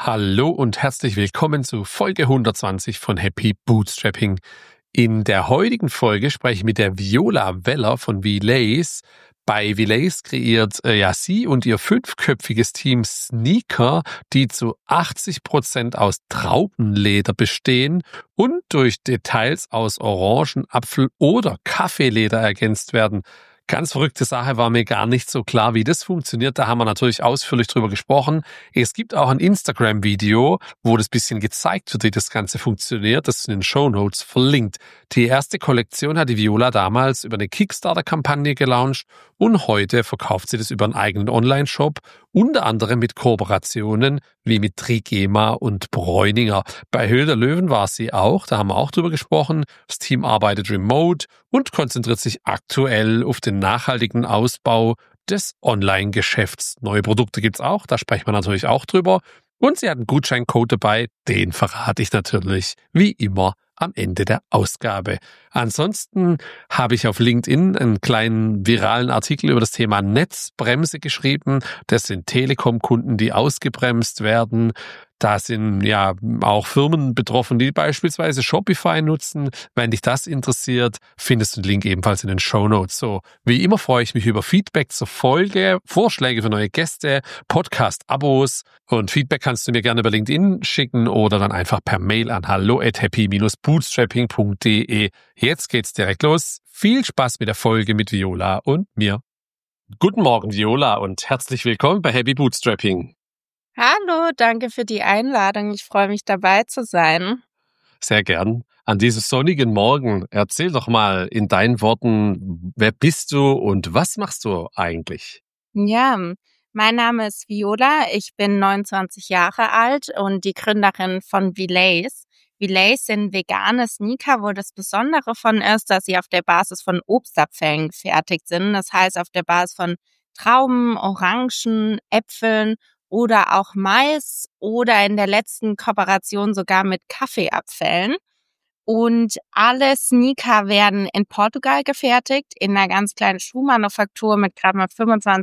Hallo und herzlich willkommen zu Folge 120 von Happy Bootstrapping. In der heutigen Folge spreche ich mit der Viola Weller von Relays. Bei Relays kreiert sie und ihr 5-köpfiges Team Sneaker, die zu 80% aus Traubenleder bestehen und durch Details aus Orangen-, Apfel- oder Kaffeeleder ergänzt werden. Ganz verrückte Sache, war mir gar nicht so klar, wie das funktioniert. Da haben wir natürlich ausführlich drüber gesprochen. Es gibt auch ein Instagram-Video, wo das bisschen gezeigt wird, wie das Ganze funktioniert. Das ist in den Shownotes verlinkt. Die erste Kollektion hat die Viola damals über eine Kickstarter-Kampagne gelauncht und heute verkauft sie das über einen eigenen Online-Shop, unter anderem mit Kooperationen wie mit Trigema und Bräuninger. Bei Höhle der Löwen war sie auch, da haben wir auch drüber gesprochen. Das Team arbeitet remote und konzentriert sich aktuell auf den nachhaltigen Ausbau des Online-Geschäfts. Neue Produkte gibt's auch, da sprechen wir natürlich auch drüber. Und sie hat einen Gutscheincode dabei, den verrate ich natürlich wie immer am Ende der Ausgabe. Ansonsten habe ich auf LinkedIn einen kleinen viralen Artikel über das Thema Netzbremse geschrieben. Das sind Telekom-Kunden, die ausgebremst werden. Da sind ja auch Firmen betroffen, die beispielsweise Shopify nutzen. Wenn dich das interessiert, findest du den Link ebenfalls in den Shownotes. So, wie immer freue ich mich über Feedback zur Folge, Vorschläge für neue Gäste, Podcast-Abos und Feedback kannst du mir gerne über LinkedIn schicken oder dann einfach per Mail an hallo@happy-bootstrapping.de. Jetzt geht's direkt los. Viel Spaß mit der Folge mit Viola und mir. Guten Morgen, Viola, und herzlich willkommen bei Happy Bootstrapping. Hallo, danke für die Einladung. Ich freue mich, dabei zu sein. Sehr gern. An diesem sonnigen Morgen, erzähl doch mal in deinen Worten, wer bist du und was machst du eigentlich? Ja, mein Name ist Viola. Ich bin 29 Jahre alt und die Gründerin von Relays. Relays sind vegane Sneaker, wo das Besondere von ist, dass sie auf der Basis von Obstabfällen gefertigt sind. Das heißt, auf der Basis von Trauben, Orangen, Äpfeln oder auch Mais oder in der letzten Kooperation sogar mit Kaffeeabfällen. Und alle Sneaker werden in Portugal gefertigt, in einer ganz kleinen Schuhmanufaktur mit gerade mal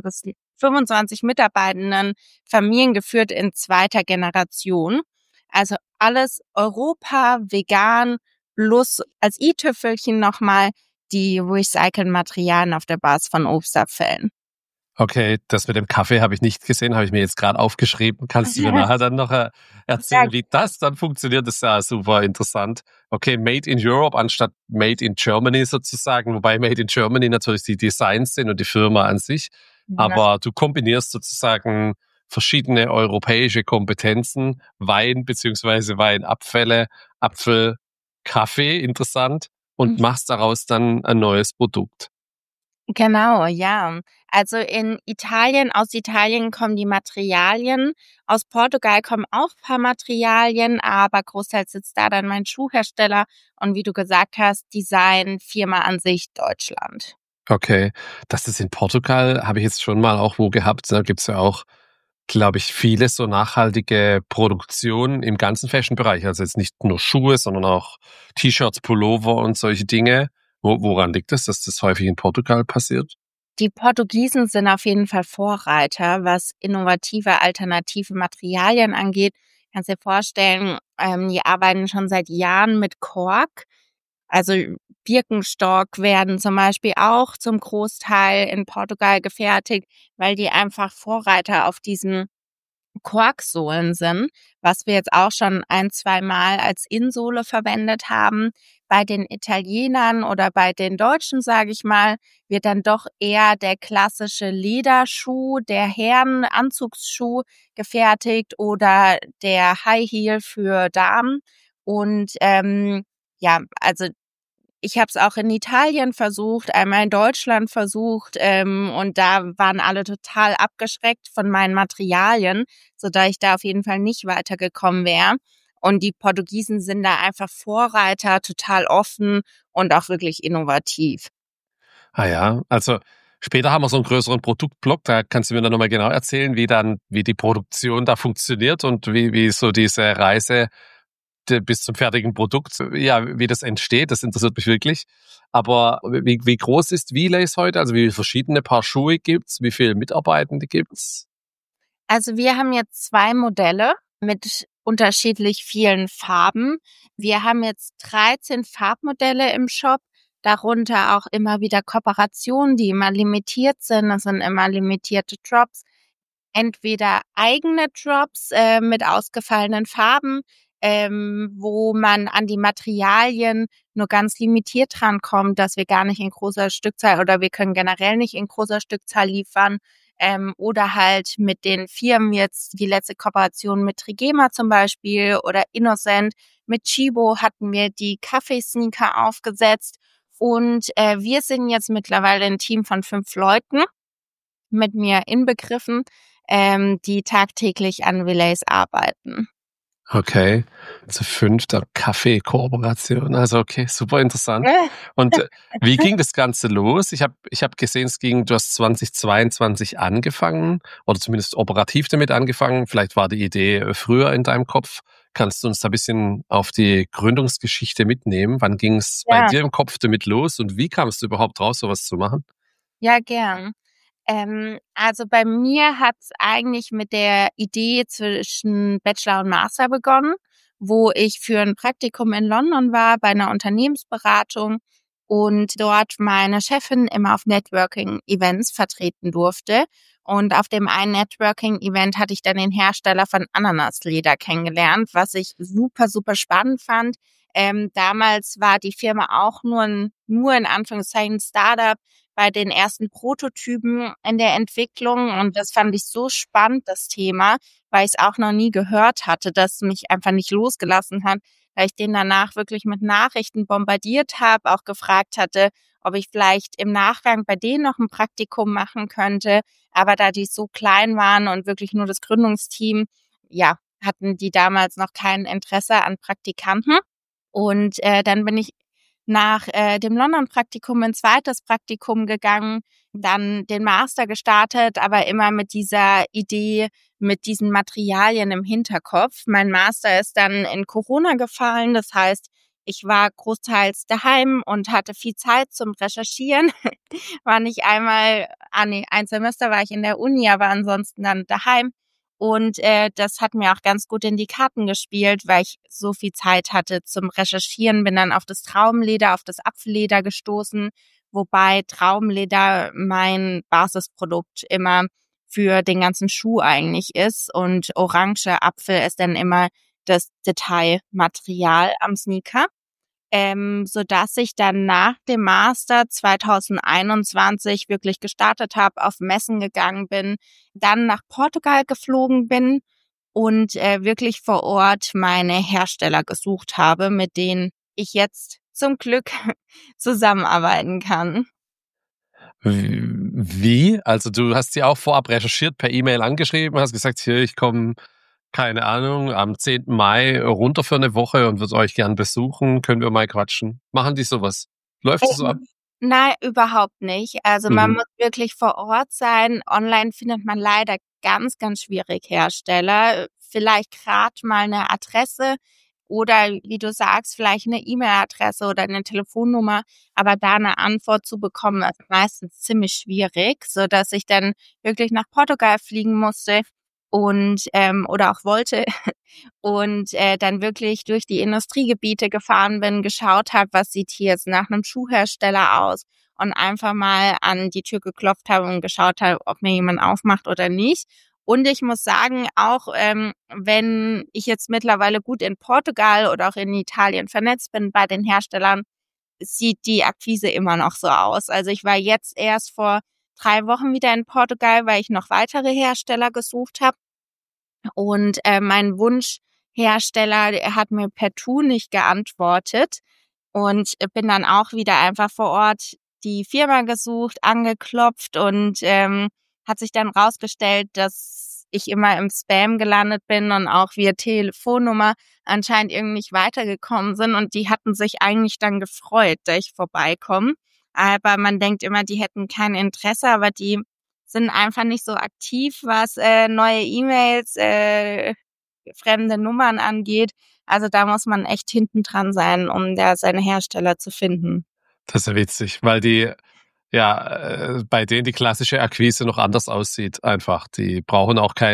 25 Mitarbeitenden, familiengeführt in 2. Generation. Also alles Europa, vegan, plus als i-Tüpfelchen nochmal die recycelten Materialien auf der Basis von Obstabfällen. Okay, das mit dem Kaffee habe ich nicht gesehen, habe ich mir jetzt gerade aufgeschrieben. Kannst du mir nachher dann noch erzählen, wie das dann funktioniert? Das ist ja super interessant. Okay, Made in Europe anstatt Made in Germany sozusagen, wobei Made in Germany natürlich die Designs sind und die Firma an sich. Aber du kombinierst sozusagen verschiedene europäische Kompetenzen, Wein beziehungsweise Weinabfälle, Apfel, Kaffee, interessant, und machst daraus dann ein neues Produkt. Genau, ja. Also aus Italien kommen die Materialien, aus Portugal kommen auch ein paar Materialien, aber großteils sitzt da dann mein Schuhhersteller und wie du gesagt hast, Designfirma an sich Deutschland. Okay, das ist in Portugal, habe ich jetzt schon mal auch wo gehabt. Da gibt's ja auch, glaube ich, viele so nachhaltige Produktionen im ganzen Fashion-Bereich. Also jetzt nicht nur Schuhe, sondern auch T-Shirts, Pullover und solche Dinge. Woran liegt es, dass das häufig in Portugal passiert? Die Portugiesen sind auf jeden Fall Vorreiter, was innovative alternative Materialien angeht. Kannst dir vorstellen, die arbeiten schon seit Jahren mit Kork. Also Birkenstock werden zum Beispiel auch zum Großteil in Portugal gefertigt, weil die einfach Vorreiter auf diesen Korksohlen sind, was wir jetzt auch schon 1-2 Mal als Insohle verwendet haben. Bei den Italienern oder bei den Deutschen, sage ich mal, wird dann doch eher der klassische Lederschuh, der Herrenanzugsschuh gefertigt oder der High Heel für Damen. Und also ich habe es auch in Italien versucht, einmal in Deutschland versucht und da waren alle total abgeschreckt von meinen Materialien, sodass ich da auf jeden Fall nicht weitergekommen wäre. Und die Portugiesen sind da einfach Vorreiter, total offen und auch wirklich innovativ. Ah ja, also später haben wir so einen größeren Produktblock. Da kannst du mir dann nochmal genau erzählen, wie die Produktion da funktioniert und wie so diese Reise bis zum fertigen Produkt, ja, wie das entsteht, das interessiert mich wirklich. Aber wie groß ist Relays heute? Also wie viele verschiedene Paar Schuhe gibt's? Wie viele Mitarbeitende gibt's? Also wir haben jetzt 2 Modelle. mit unterschiedlich vielen Farben. Wir haben jetzt 13 Farbmodelle im Shop, darunter auch immer wieder Kooperationen, die immer limitiert sind. Das sind immer limitierte Drops. Entweder eigene Drops mit ausgefallenen Farben, wo man an die Materialien nur ganz limitiert drankommt, dass wir gar nicht in großer Stückzahl oder wir können generell nicht in großer Stückzahl liefern. Oder halt mit den Firmen jetzt die letzte Kooperation mit Trigema zum Beispiel oder Innocent. Mit Chibo hatten wir die Kaffeesneaker aufgesetzt. Und wir sind jetzt mittlerweile ein Team von 5 Leuten, mit mir inbegriffen, die tagtäglich an Relays arbeiten. Okay, zu 5. Kaffee-Kooperation. Also okay, super interessant. Und wie ging das Ganze los? Ich hab gesehen, du hast 2022 angefangen oder zumindest operativ damit angefangen. Vielleicht war die Idee früher in deinem Kopf. Kannst du uns da ein bisschen auf die Gründungsgeschichte mitnehmen? Wann ging es bei dir im Kopf damit los und wie kamst du überhaupt raus, sowas zu machen? Ja, gern. Also bei mir hat's eigentlich mit der Idee zwischen Bachelor und Master begonnen, wo ich für ein Praktikum in London war bei einer Unternehmensberatung und dort meine Chefin immer auf Networking-Events vertreten durfte. Und auf dem einen Networking-Event hatte ich dann den Hersteller von Ananasleder kennengelernt, was ich super, super spannend fand. Damals war die Firma auch nur in Anführungszeichen Startup bei den ersten Prototypen in der Entwicklung. Und das fand ich so spannend, das Thema, weil ich es auch noch nie gehört hatte, dass mich einfach nicht losgelassen hat, weil ich den danach wirklich mit Nachrichten bombardiert habe, auch gefragt hatte, ob ich vielleicht im Nachgang bei denen noch ein Praktikum machen könnte. Aber da die so klein waren und wirklich nur das Gründungsteam, ja, hatten die damals noch kein Interesse an Praktikanten. Und dann bin ich nach dem London-Praktikum ein zweites Praktikum gegangen, dann den Master gestartet, aber immer mit dieser Idee, mit diesen Materialien im Hinterkopf. Mein Master ist dann in Corona gefallen, das heißt, ich war großteils daheim und hatte viel Zeit zum Recherchieren. War nicht einmal, ein Semester war ich in der Uni, aber ansonsten dann daheim. Und das hat mir auch ganz gut in die Karten gespielt, weil ich so viel Zeit hatte zum Recherchieren, bin dann auf das Traumleder, auf das Apfelleder gestoßen, wobei Traumleder mein Basisprodukt immer für den ganzen Schuh eigentlich ist und orange Apfel ist dann immer das Detailmaterial am Sneaker. Sodass ich dann nach dem Master 2021 wirklich gestartet habe, auf Messen gegangen bin, dann nach Portugal geflogen bin und wirklich vor Ort meine Hersteller gesucht habe, mit denen ich jetzt zum Glück zusammenarbeiten kann. Wie? Also du hast sie auch vorab recherchiert, per E-Mail angeschrieben, hast gesagt, hier, ich komme, keine Ahnung, am 10. Mai runter für eine Woche und würde euch gern besuchen, können wir mal quatschen. Machen die sowas? Läuft es so ab? Nein, überhaupt nicht. Also man muss wirklich vor Ort sein. Online findet man leider ganz, ganz schwierig Hersteller. Vielleicht gerade mal eine Adresse oder wie du sagst, vielleicht eine E-Mail-Adresse oder eine Telefonnummer. Aber da eine Antwort zu bekommen, ist meistens ziemlich schwierig, so dass ich dann wirklich nach Portugal fliegen musste und oder auch wollte und dann wirklich durch die Industriegebiete gefahren bin, geschaut habe, was sieht hier jetzt nach einem Schuhhersteller aus und einfach mal an die Tür geklopft habe und geschaut habe, ob mir jemand aufmacht oder nicht. Und ich muss sagen, auch wenn ich jetzt mittlerweile gut in Portugal oder auch in Italien vernetzt bin bei den Herstellern, sieht die Akquise immer noch so aus. Also ich war jetzt erst vor 3 Wochen wieder in Portugal, weil ich noch weitere Hersteller gesucht habe. Und mein Wunschhersteller, der hat mir partout nicht geantwortet und bin dann auch wieder einfach vor Ort die Firma gesucht, angeklopft und hat sich dann rausgestellt, dass ich immer im Spam gelandet bin und auch via Telefonnummer anscheinend irgendwie nicht weitergekommen sind und die hatten sich eigentlich dann gefreut, dass ich vorbeikomme. Aber man denkt immer, die hätten kein Interesse, aber die sind einfach nicht so aktiv, was neue E-Mails, fremde Nummern angeht. Also da muss man echt hinten dran sein, um da seine Hersteller zu finden. Das ist ja witzig, weil bei denen die klassische Akquise noch anders aussieht einfach. Die brauchen auch keine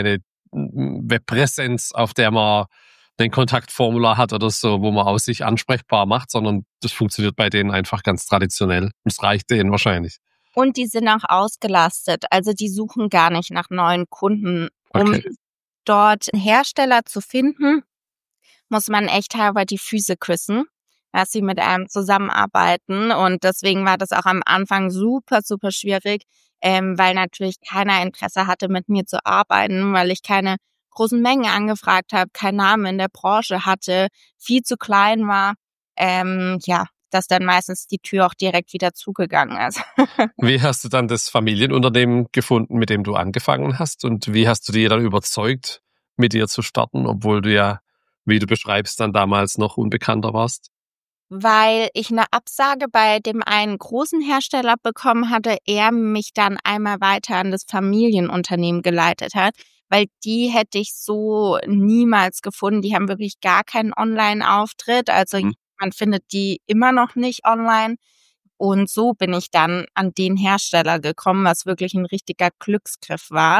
Webpräsenz, auf der man ein Kontaktformular hat oder so, wo man aus sich ansprechbar macht, sondern das funktioniert bei denen einfach ganz traditionell. Und es reicht denen wahrscheinlich. Und die sind auch ausgelastet. Also die suchen gar nicht nach neuen Kunden. Um Okay. dort einen Hersteller zu finden, muss man echt halber die Füße küssen, dass sie mit einem zusammenarbeiten. Und deswegen war das auch am Anfang super, super schwierig, weil natürlich keiner Interesse hatte, mit mir zu arbeiten, weil ich keine großen Mengen angefragt habe, keinen Namen in der Branche hatte, viel zu klein war. Dass dann meistens die Tür auch direkt wieder zugegangen ist. Wie hast du dann das Familienunternehmen gefunden, mit dem du angefangen hast? Und wie hast du dir dann überzeugt, mit dir zu starten, obwohl du ja, wie du beschreibst, dann damals noch unbekannter warst? Weil ich eine Absage bei dem einen großen Hersteller bekommen hatte, er mich dann einmal weiter an das Familienunternehmen geleitet hat, weil die hätte ich so niemals gefunden. Die haben wirklich gar keinen Online-Auftritt, also Hm. man findet die immer noch nicht online. Und so bin ich dann an den Hersteller gekommen, was wirklich ein richtiger Glücksgriff war,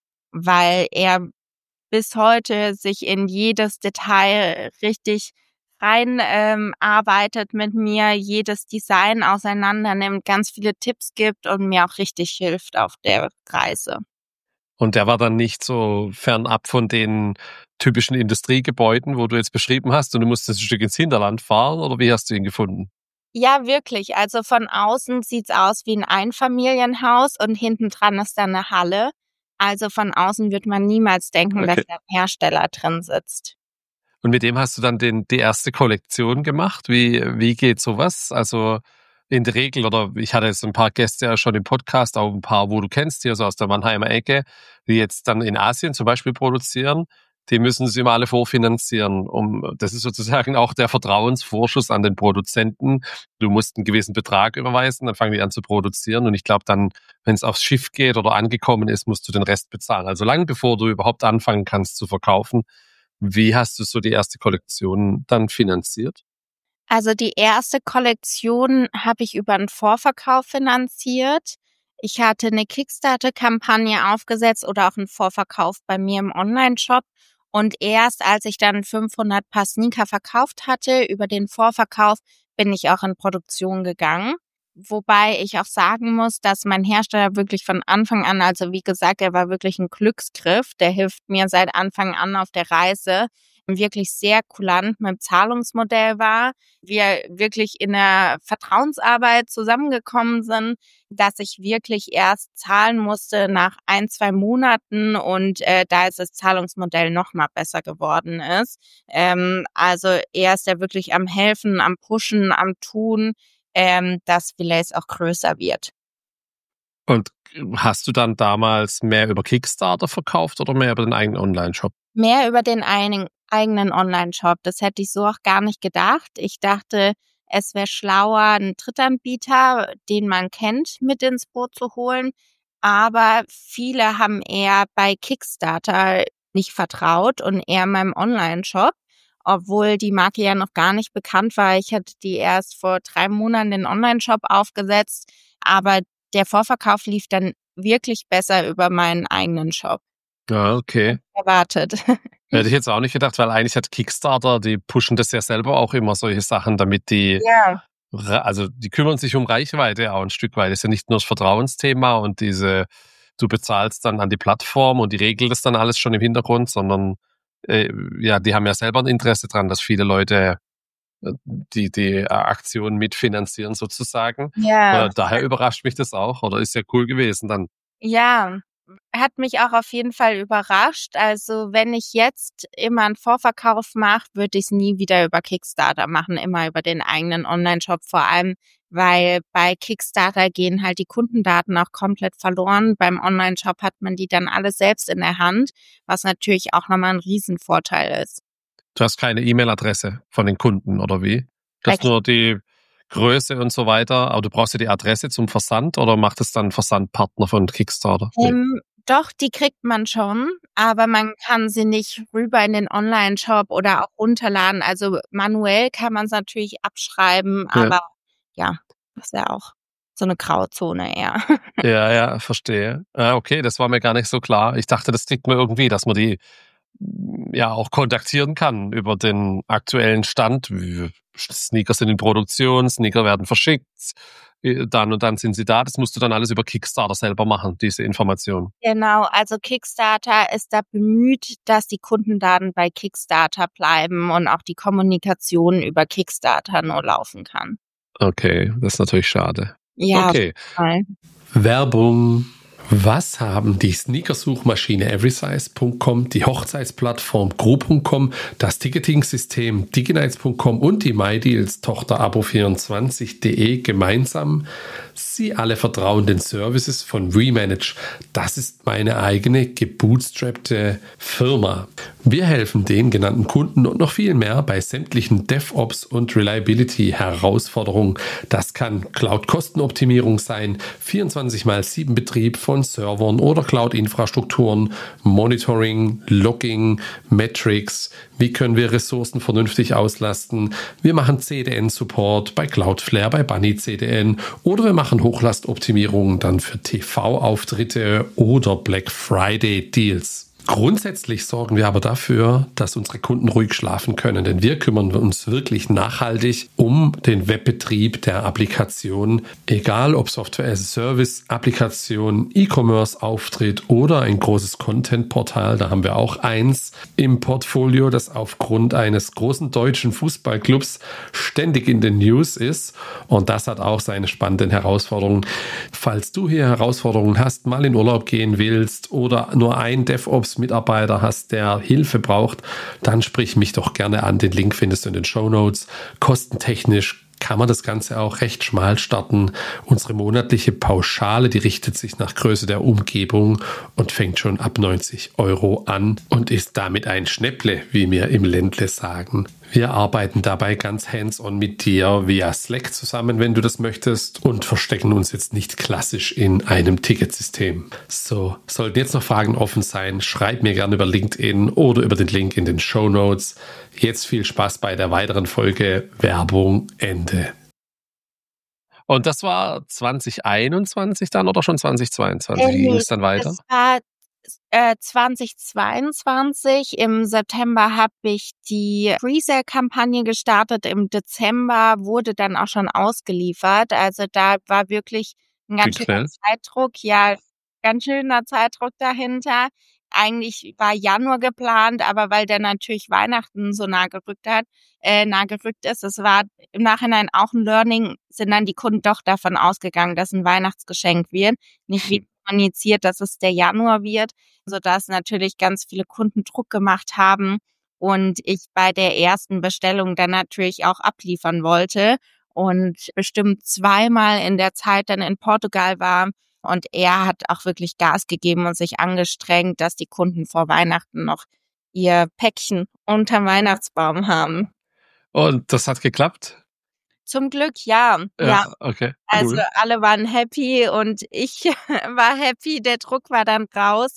weil er bis heute sich in jedes Detail richtig rein arbeitet mit mir, jedes Design auseinander nimmt, ganz viele Tipps gibt und mir auch richtig hilft auf der Reise. Und der war dann nicht so fernab von den typischen Industriegebäuden, wo du jetzt beschrieben hast, und du musstest ein Stück ins Hinterland fahren, oder wie hast du ihn gefunden? Ja, wirklich. Also von außen sieht's aus wie ein Einfamilienhaus und hinten dran ist dann eine Halle. Also von außen wird man niemals denken, dass Okay. da ein Hersteller drin sitzt. Und mit dem hast du dann die erste Kollektion gemacht. Wie geht sowas? Also in der Regel, oder ich hatte jetzt ein paar Gäste ja schon im Podcast, auch ein paar, wo du kennst, hier so aus der Mannheimer Ecke, die jetzt dann in Asien zum Beispiel produzieren. Die müssen sie immer alle vorfinanzieren. Das ist sozusagen auch der Vertrauensvorschuss an den Produzenten. Du musst einen gewissen Betrag überweisen, dann fangen die an zu produzieren. Und ich glaube dann, wenn es aufs Schiff geht oder angekommen ist, musst du den Rest bezahlen. Also lang bevor du überhaupt anfangen kannst zu verkaufen. Wie hast du so die erste Kollektion dann finanziert? Also die erste Kollektion habe ich über einen Vorverkauf finanziert. Ich hatte eine Kickstarter-Kampagne aufgesetzt oder auch einen Vorverkauf bei mir im Onlineshop. Und erst als ich dann 500 Paar Sneaker verkauft hatte, über den Vorverkauf, bin ich auch in Produktion gegangen. Wobei ich auch sagen muss, dass mein Hersteller wirklich von Anfang an, also wie gesagt, er war wirklich ein Glücksgriff. Der hilft mir seit Anfang an auf der Reise, wirklich sehr kulant mit dem Zahlungsmodell war. Wir wirklich in der Vertrauensarbeit zusammengekommen sind, dass ich wirklich erst zahlen musste nach 1, 2 Monaten und da ist das Zahlungsmodell noch mal besser geworden ist. Also er ist ja wirklich am Helfen, am Pushen, am Tun, dass Relays auch größer wird. Und hast du dann damals mehr über Kickstarter verkauft oder mehr über den eigenen Online-Shop? Mehr über den eigenen Online-Shop. Das hätte ich so auch gar nicht gedacht. Ich dachte, es wäre schlauer, einen Drittanbieter, den man kennt, mit ins Boot zu holen. Aber viele haben eher bei Kickstarter nicht vertraut und eher meinem Online-Shop, obwohl die Marke ja noch gar nicht bekannt war. Ich hatte die erst vor 3 Monaten den Online-Shop aufgesetzt, aber der Vorverkauf lief dann wirklich besser über meinen eigenen Shop. Ja, okay. Erwartet. Hätte ich jetzt auch nicht gedacht, weil eigentlich hat Kickstarter, die pushen das ja selber auch immer, solche Sachen, damit Ja. also die kümmern sich um Reichweite auch ein Stück weit. Das ist ja nicht nur das Vertrauensthema und du bezahlst dann an die Plattform und die regelt das dann alles schon im Hintergrund, sondern ja, die haben ja selber ein Interesse dran, dass viele Leute die Aktion mitfinanzieren sozusagen. Ja. Daher überrascht mich das auch, oder ist ja cool gewesen dann. Ja, hat mich auch auf jeden Fall überrascht. Also wenn ich jetzt immer einen Vorverkauf mache, würde ich es nie wieder über Kickstarter machen, immer über den eigenen Onlineshop, vor allem, weil bei Kickstarter gehen halt die Kundendaten auch komplett verloren. Beim Onlineshop hat man die dann alle selbst in der Hand, was natürlich auch nochmal ein Riesenvorteil ist. Du hast keine E-Mail-Adresse von den Kunden, oder wie? Du hast nur die Größe und so weiter, aber du brauchst ja die Adresse zum Versand, oder macht es dann Versandpartner von Kickstarter? Doch, die kriegt man schon, aber man kann sie nicht rüber in den Onlineshop oder auch runterladen. Also manuell kann man es natürlich abschreiben, Ja. aber ja, das ja auch. so eine Grauzone eher. Ja, verstehe. Okay, das war mir gar nicht so klar. Ich dachte, das kriegt man irgendwie, dass man die ja auch kontaktieren kann über den aktuellen Stand. Sneaker sind in Produktion, Sneaker werden verschickt, dann und dann sind sie da. Das musst du dann alles über Kickstarter selber machen, diese Information. Genau, also Kickstarter ist da bemüht, dass die Kundendaten bei Kickstarter bleiben und auch die Kommunikation über Kickstarter nur laufen kann. Okay, das ist natürlich schade. Ja, okay. Werbung. Was haben die Sneakersuchmaschine everysize.com, die Hochzeitsplattform Gro.com, das Ticketing-System diginites.com und die MyDeals-Tochter abo24.de gemeinsam? Sie alle vertrauen den Services von WeManage. Das ist meine eigene gebootstrappte Firma. Wir helfen den genannten Kunden und noch viel mehr bei sämtlichen DevOps und Reliability-Herausforderungen. Das kann Cloud-Kostenoptimierung sein, 24/7 Betrieb von Servern oder Cloud-Infrastrukturen, Monitoring, Logging, Metrics. Wie können wir Ressourcen vernünftig auslasten? Wir machen CDN-Support bei Cloudflare, bei Bunny CDN oder wir machen Hochlastoptimierungen dann für TV-Auftritte oder Black Friday Deals. Grundsätzlich sorgen wir aber dafür, dass unsere Kunden ruhig schlafen können, denn wir kümmern uns wirklich nachhaltig um den Webbetrieb der Applikation, egal ob Software as a Service, Applikation, E-Commerce-Auftritt oder ein großes Content-Portal. Da haben wir auch eins im Portfolio, das aufgrund eines großen deutschen Fußballclubs ständig in den News ist und das hat auch seine spannenden Herausforderungen. Falls du hier Herausforderungen hast, mal in Urlaub gehen willst oder nur ein DevOps-Mitarbeiter hast, der Hilfe braucht, dann sprich mich doch gerne an. Den Link findest du in den Shownotes. Kostentechnisch kann man das Ganze auch recht schmal starten. Unsere monatliche Pauschale, die richtet sich nach Größe der Umgebung und fängt schon ab 90 € an und ist damit ein Schnäpple, wie wir im Ländle sagen. Wir arbeiten dabei ganz hands-on mit dir via Slack zusammen, wenn du das möchtest, und verstecken uns jetzt nicht klassisch in einem Ticketsystem. So, sollten jetzt noch Fragen offen sein, schreib mir gerne über LinkedIn oder über den Link in den Shownotes. Jetzt viel Spaß bei der weiteren Folge. Werbung Ende. Und das war 2021 dann oder schon 2022? Wie ging es dann weiter? Das war 2022. Im September habe ich die Presale-Kampagne gestartet. Im Dezember wurde dann auch schon ausgeliefert. Also da war wirklich ein ganz schöner Zeitdruck. Ja, ganz schöner Zeitdruck dahinter. Eigentlich war Januar geplant, aber weil der natürlich Weihnachten so nah gerückt ist, es war im Nachhinein auch ein Learning, sind dann die Kunden doch davon ausgegangen, dass ein Weihnachtsgeschenk wird. Nicht wie kommuniziert, dass es der Januar wird, sodass natürlich ganz viele Kunden Druck gemacht haben und ich bei der ersten Bestellung dann natürlich auch abliefern wollte und bestimmt zweimal in der Zeit dann in Portugal war. Und er hat auch wirklich Gas gegeben und sich angestrengt, dass die Kunden vor Weihnachten noch ihr Päckchen unterm Weihnachtsbaum haben. Und das hat geklappt? Zum Glück, ja. Okay. Cool. Also alle waren happy und ich war happy. Der Druck war dann raus,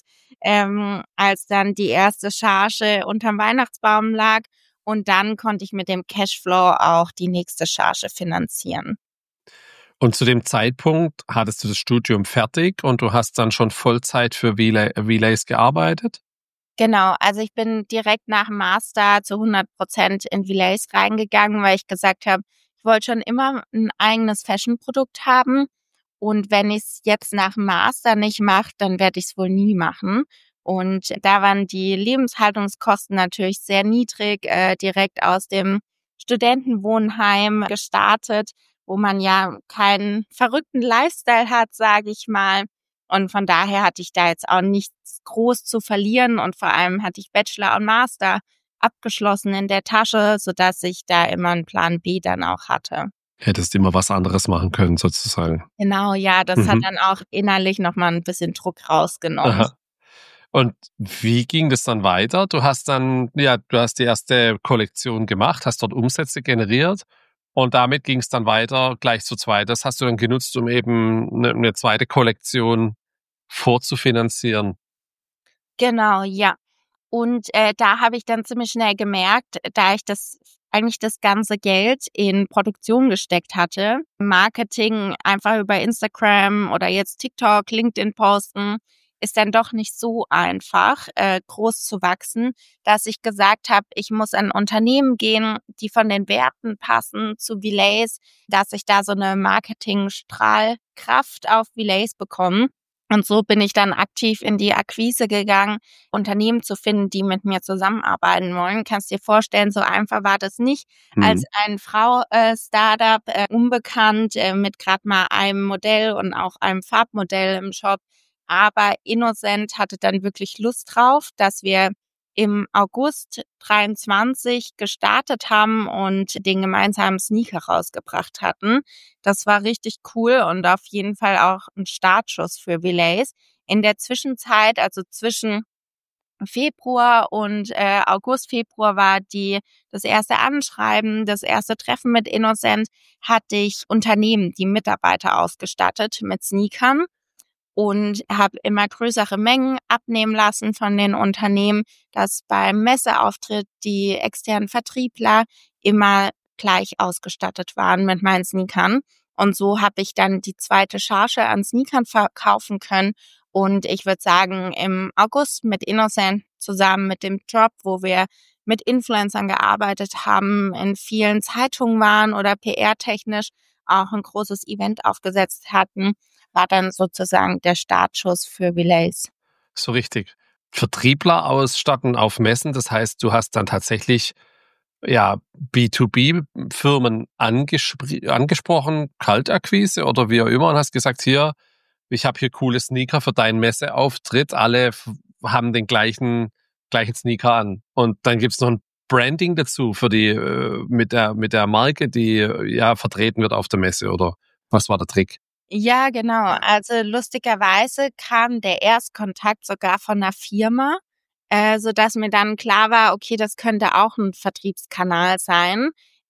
als dann die erste Charge unterm Weihnachtsbaum lag. Und dann konnte ich mit dem Cashflow auch die nächste Charge finanzieren. Und zu dem Zeitpunkt hattest du das Studium fertig und du hast dann schon Vollzeit für Relays gearbeitet? Genau, also ich bin direkt nach dem Master zu 100% in Relays reingegangen, weil ich gesagt habe, ich wollte schon immer ein eigenes Fashion-Produkt haben. Und wenn ich es jetzt nach dem Master nicht mache, dann werde ich es wohl nie machen. Und da waren die Lebenshaltungskosten natürlich sehr niedrig, direkt aus dem Studentenwohnheim gestartet, wo man ja keinen verrückten Lifestyle hat, sage ich mal. Und von daher hatte ich da jetzt auch nichts groß zu verlieren und vor allem hatte ich Bachelor und Master abgeschlossen in der Tasche, sodass ich da immer einen Plan B dann auch hatte. Hättest immer was anderes machen können, sozusagen. Genau, ja, das hat dann auch innerlich nochmal ein bisschen Druck rausgenommen. Aha. Und wie ging das dann weiter? Du hast die erste Kollektion gemacht, hast dort Umsätze generiert und damit ging es dann weiter gleich zu zweit. Das hast du dann genutzt, um eben eine zweite Kollektion vorzufinanzieren. Genau, ja. Und da habe ich dann ziemlich schnell gemerkt, da ich das eigentlich das ganze Geld in Produktion gesteckt hatte. Marketing einfach über Instagram oder jetzt TikTok, LinkedIn posten, ist dann doch nicht so einfach, groß zu wachsen, dass ich gesagt habe, ich muss an Unternehmen gehen, die von den Werten passen zu Villays, dass ich da so eine Marketing-Strahlkraft auf Villays bekomme. Und so bin ich dann aktiv in die Akquise gegangen, Unternehmen zu finden, die mit mir zusammenarbeiten wollen. Kannst dir vorstellen, so einfach war das nicht, als ein Frau-Startup, unbekannt, mit gerade mal einem Modell und auch einem Farbmodell im Shop. Aber Innocent hatte dann wirklich Lust drauf, dass wir im August 23 gestartet haben und den gemeinsamen Sneaker rausgebracht hatten. Das war richtig cool und auf jeden Fall auch ein Startschuss für Villays. In der Zwischenzeit, also zwischen Februar und August, Februar war das erste Anschreiben, das erste Treffen mit Innocent, hatte ich Unternehmen, die Mitarbeiter ausgestattet mit Sneakern und habe immer größere Mengen abnehmen lassen von den Unternehmen, dass beim Messeauftritt die externen Vertriebler immer gleich ausgestattet waren mit meinen Sneakern. Und so habe ich dann die zweite Charge an Sneakern verkaufen können. Und ich würde sagen, im August mit Innocent zusammen mit dem Drop, wo wir mit Influencern gearbeitet haben, in vielen Zeitungen waren oder PR-technisch auch ein großes Event aufgesetzt hatten, war dann sozusagen der Startschuss für Villays. So richtig. Vertriebler ausstatten auf Messen, das heißt, du hast dann tatsächlich B2B-Firmen angesprochen, Kaltakquise oder wie auch immer, und hast gesagt, hier, ich habe hier coole Sneaker für deinen Messeauftritt, alle haben den gleichen Sneaker an. Und dann gibt's noch ein Branding dazu für die mit der Marke, die vertreten wird auf der Messe, oder was war der Trick? Ja, genau. Also lustigerweise kam der Erstkontakt sogar von einer Firma, sodass mir dann klar war, okay, das könnte auch ein Vertriebskanal sein.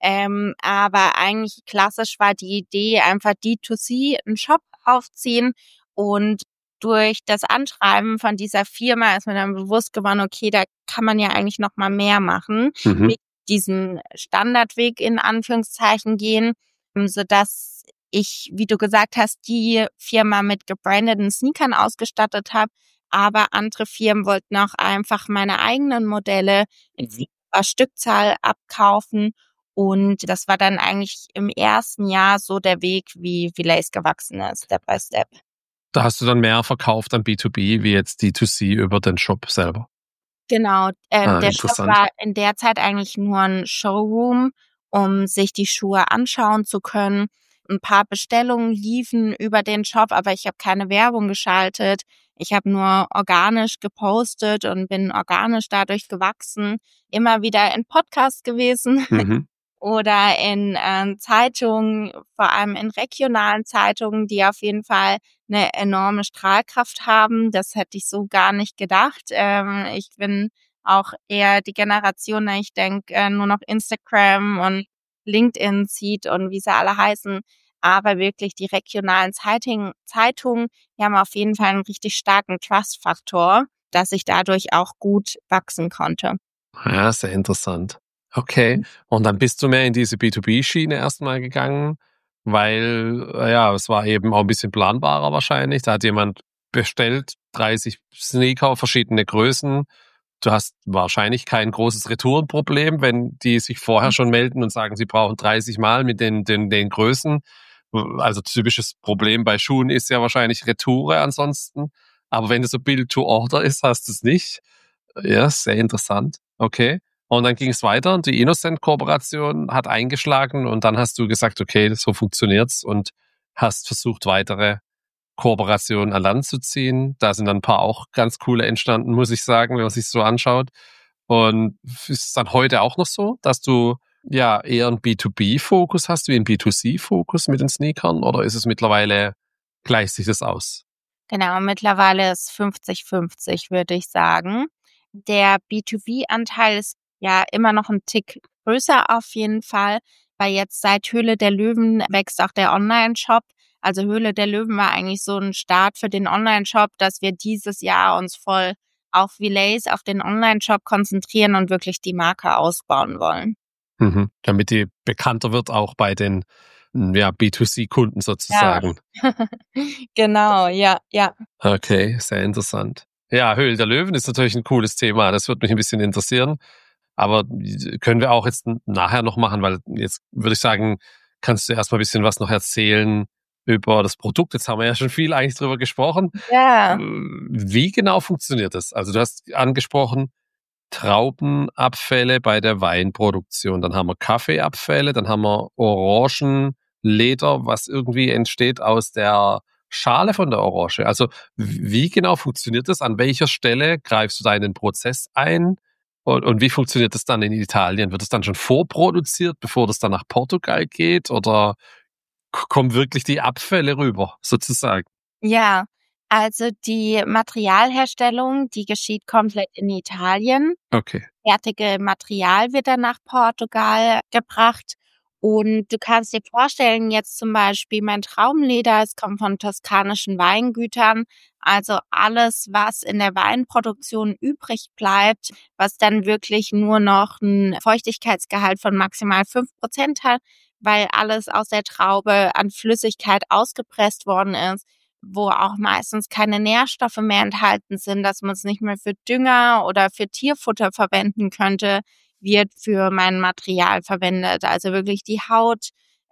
Aber eigentlich klassisch war die Idee, einfach D2C einen Shop aufziehen, und durch das Anschreiben von dieser Firma ist mir dann bewusst geworden, okay, da kann man ja eigentlich noch mal mehr machen, nicht diesen Standardweg in Anführungszeichen gehen, sodass ich, wie du gesagt hast, die Firma mit gebrandeten Sneakern ausgestattet habe, aber andere Firmen wollten auch einfach meine eigenen Modelle in vielfacher Stückzahl abkaufen. Und das war dann eigentlich im ersten Jahr so der Weg, wie Villays gewachsen ist, Step by Step. Da hast du dann mehr verkauft an B2B wie jetzt D2C über den Shop selber. Genau, der Shop Interessant. war in der Zeit eigentlich nur ein Showroom, um sich die Schuhe anschauen zu können. Ein paar Bestellungen liefen über den Shop, aber ich habe keine Werbung geschaltet. Ich habe nur organisch gepostet und bin organisch dadurch gewachsen. Immer wieder in Podcasts gewesen oder in Zeitungen, vor allem in regionalen Zeitungen, die auf jeden Fall eine enorme Strahlkraft haben. Das hätte ich so gar nicht gedacht. Ich bin auch eher die Generation, ich denke, nur noch Instagram und LinkedIn sieht und wie sie alle heißen. Aber wirklich die regionalen Zeitungen, die haben auf jeden Fall einen richtig starken Trust-Faktor, dass ich dadurch auch gut wachsen konnte. Ja, sehr interessant. Okay. Und dann bist du mehr in diese B2B-Schiene erstmal gegangen, weil, es war eben auch ein bisschen planbarer wahrscheinlich. Da hat jemand bestellt, 30 Sneaker, verschiedene Größen. Du hast wahrscheinlich kein großes Retourenproblem, wenn die sich vorher schon melden und sagen, sie brauchen 30 Mal mit den Größen. Also typisches Problem bei Schuhen ist ja wahrscheinlich Retoure ansonsten. Aber wenn es so Build to Order ist, hast du es nicht. Ja, sehr interessant. Okay. Und dann ging es weiter und die Innocent-Kooperation hat eingeschlagen und dann hast du gesagt, okay, so funktioniert's, und hast versucht, weitere Kooperationen an Land zu ziehen. Da sind dann ein paar auch ganz coole entstanden, muss ich sagen, wenn man sich so anschaut. Und ist es dann heute auch noch so, dass du eher einen B2B-Fokus hast wie einen B2C-Fokus mit den Sneakern, oder ist es mittlerweile, gleicht sich das aus? Genau, mittlerweile ist 50-50, würde ich sagen. Der B2B-Anteil ist ja immer noch ein Tick größer auf jeden Fall, weil jetzt seit Höhle der Löwen wächst auch der Online-Shop. Also Höhle der Löwen war eigentlich so ein Start für den Online-Shop, dass wir dieses Jahr uns voll auf Villays, auf den Online-Shop konzentrieren und wirklich die Marke ausbauen wollen. Damit die bekannter wird auch bei den B2C-Kunden Ja, sozusagen. genau, ja. Okay, sehr interessant. Ja, Höhle der Löwen ist natürlich ein cooles Thema. Das würde mich ein bisschen interessieren. Aber können wir auch jetzt nachher noch machen, weil jetzt würde ich sagen, kannst du erstmal ein bisschen was noch erzählen über das Produkt. Jetzt haben wir ja schon viel eigentlich drüber gesprochen. Ja. Wie genau funktioniert das? Also du hast angesprochen, Traubenabfälle bei der Weinproduktion. Dann haben wir Kaffeeabfälle, dann haben wir Orangenleder, was irgendwie entsteht aus der Schale von der Orange. Also wie genau funktioniert das? An welcher Stelle greifst du da in den Prozess ein? Und wie funktioniert das dann in Italien? Wird es dann schon vorproduziert, bevor das dann nach Portugal geht? Oder kommen wirklich die Abfälle rüber, sozusagen? Ja, also die Materialherstellung, die geschieht komplett in Italien. Okay. Fertige Material wird dann nach Portugal gebracht. Und du kannst dir vorstellen, jetzt zum Beispiel mein Traubenleder, es kommt von toskanischen Weingütern. Also alles, was in der Weinproduktion übrig bleibt, was dann wirklich nur noch ein Feuchtigkeitsgehalt von maximal 5% hat, weil alles aus der Traube an Flüssigkeit ausgepresst worden ist, wo auch meistens keine Nährstoffe mehr enthalten sind, dass man es nicht mehr für Dünger oder für Tierfutter verwenden könnte, wird für mein Material verwendet. Also wirklich die Haut,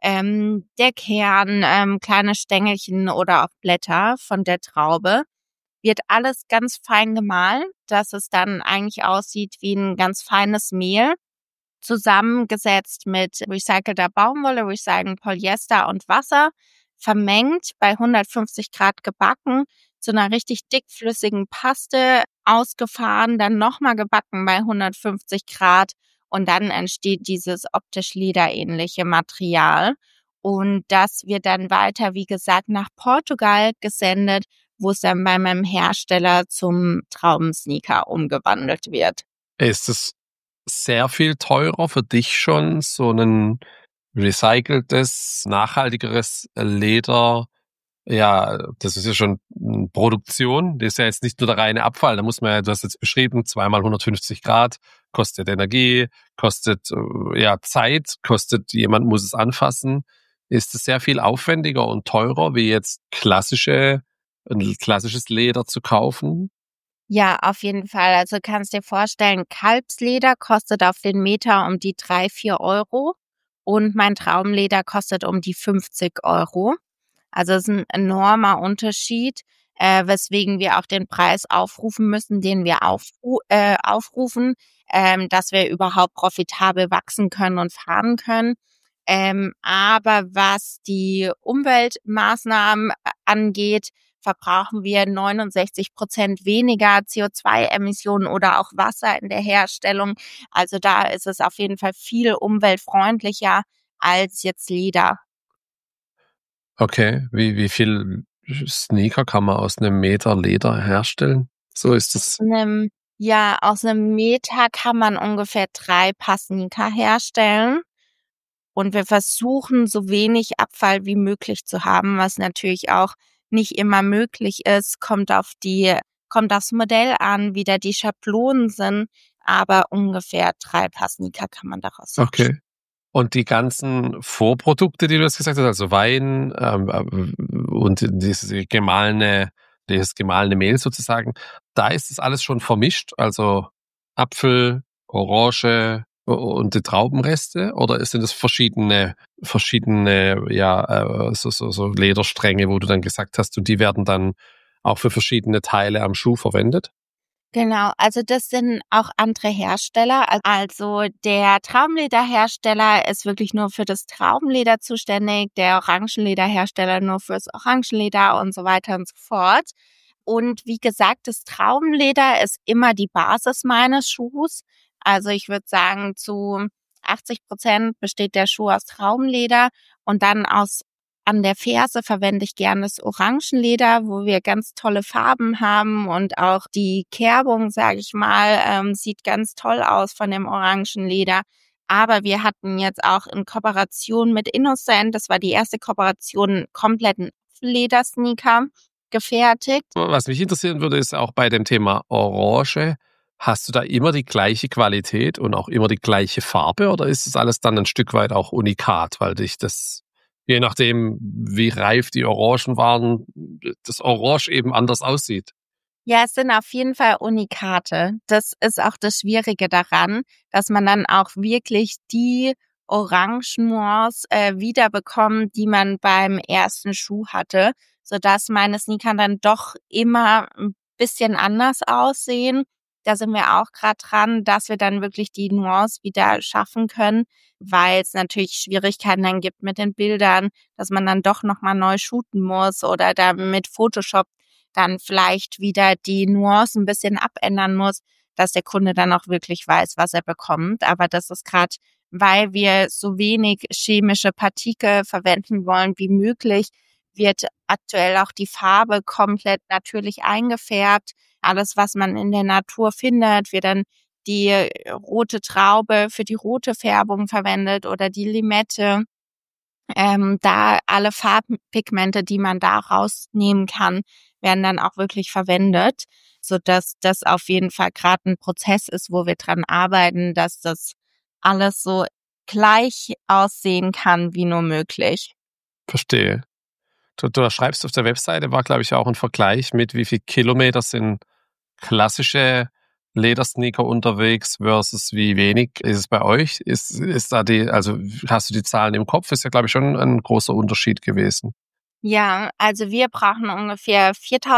der Kern, kleine Stängelchen oder auch Blätter von der Traube. Wird alles ganz fein gemahlen, dass es dann eigentlich aussieht wie ein ganz feines Mehl, zusammengesetzt mit recycelter Baumwolle, recyceltem Polyester und Wasser, vermengt, bei 150 Grad gebacken, zu einer richtig dickflüssigen Paste ausgefahren, dann nochmal gebacken bei 150 Grad und dann entsteht dieses optisch lederähnliche Material. Und das wird dann weiter, wie gesagt, nach Portugal gesendet, wo es dann bei meinem Hersteller zum Traubensneaker umgewandelt wird. Ist es sehr viel teurer für dich schon, so ein recyceltes, nachhaltigeres Leder? Ja, das ist ja schon Produktion. Das ist ja jetzt nicht nur der reine Abfall. Da muss man ja, du hast jetzt beschrieben, 2x150 Grad, kostet Energie, kostet Zeit, jemand muss es anfassen. Ist es sehr viel aufwendiger und teurer, wie jetzt ein klassisches Leder zu kaufen? Ja, auf jeden Fall. Also kannst dir vorstellen, Kalbsleder kostet auf den Meter um die 3-4 € und mein Traubenleder kostet um die 50 €. Also es ist ein enormer Unterschied, weswegen wir auch den Preis aufrufen müssen, den wir aufrufen, dass wir überhaupt profitabel wachsen können und fahren können. Aber was die Umweltmaßnahmen angeht, verbrauchen wir 69% weniger CO2-Emissionen oder auch Wasser in der Herstellung. Also da ist es auf jeden Fall viel umweltfreundlicher als jetzt Leder. Okay, wie viel Sneaker kann man aus einem Meter Leder herstellen? So ist es. Aus einem Meter kann man ungefähr 3 Paar Sneaker herstellen. Und wir versuchen, so wenig Abfall wie möglich zu haben, was natürlich auch nicht immer möglich ist, kommt aufs Modell an, wie da die Schablonen sind, aber ungefähr 3 Paar Sneaker kann man daraus herstellen. Okay. Und die ganzen Vorprodukte, die du jetzt gesagt hast, also Wein und dieses gemahlene Mehl sozusagen, da ist das alles schon vermischt, also Apfel, Orange und die Traubenreste, oder sind das verschiedene so Lederstränge, wo du dann gesagt hast, und die werden dann auch für verschiedene Teile am Schuh verwendet? Genau, also das sind auch andere Hersteller. Also der Traubenlederhersteller ist wirklich nur für das Traubenleder zuständig, der Orangenlederhersteller nur fürs Orangenleder und so weiter und so fort. Und wie gesagt, das Traubenleder ist immer die Basis meines Schuhs. Also ich würde sagen, zu 80% besteht der Schuh aus Traubenleder und dann an der Ferse verwende ich gerne das Orangenleder, wo wir ganz tolle Farben haben und auch die Kerbung, sage ich mal, sieht ganz toll aus von dem Orangenleder. Aber wir hatten jetzt auch in Kooperation mit Innocent, das war die erste Kooperation, einen kompletten Ledersneaker gefertigt. Was mich interessieren würde, ist auch bei dem Thema Orange. Hast du da immer die gleiche Qualität und auch immer die gleiche Farbe oder ist es alles dann ein Stück weit auch unikat, weil dich das, je nachdem, wie reif die Orangen waren, das Orange eben anders aussieht? Ja, es sind auf jeden Fall Unikate. Das ist auch das Schwierige daran, dass man dann auch wirklich die Orangennuance wiederbekommt, die man beim ersten Schuh hatte, sodass meine Sneaker dann doch immer ein bisschen anders aussehen. Da sind wir auch gerade dran, dass wir dann wirklich die Nuance wieder schaffen können, weil es natürlich Schwierigkeiten dann gibt mit den Bildern, dass man dann doch nochmal neu shooten muss oder da mit Photoshop dann vielleicht wieder die Nuance ein bisschen abändern muss, dass der Kunde dann auch wirklich weiß, was er bekommt. Aber das ist gerade, weil wir so wenig chemische Partikel verwenden wollen wie möglich, wird aktuell auch die Farbe komplett natürlich eingefärbt. Alles, was man in der Natur findet, wird dann die rote Traube für die rote Färbung verwendet oder die Limette. Da alle Farbpigmente, die man da rausnehmen kann, werden dann auch wirklich verwendet, sodass das auf jeden Fall gerade ein Prozess ist, wo wir dran arbeiten, dass das alles so gleich aussehen kann wie nur möglich. Verstehe. Du schreibst auf der Webseite, war glaube ich auch ein Vergleich mit wie viel Kilometer sind klassische Ledersneaker unterwegs versus wie wenig ist es bei euch? Ist da also hast du die Zahlen im Kopf? Ist ja glaube ich schon ein großer Unterschied gewesen. Ja, also wir brauchen ungefähr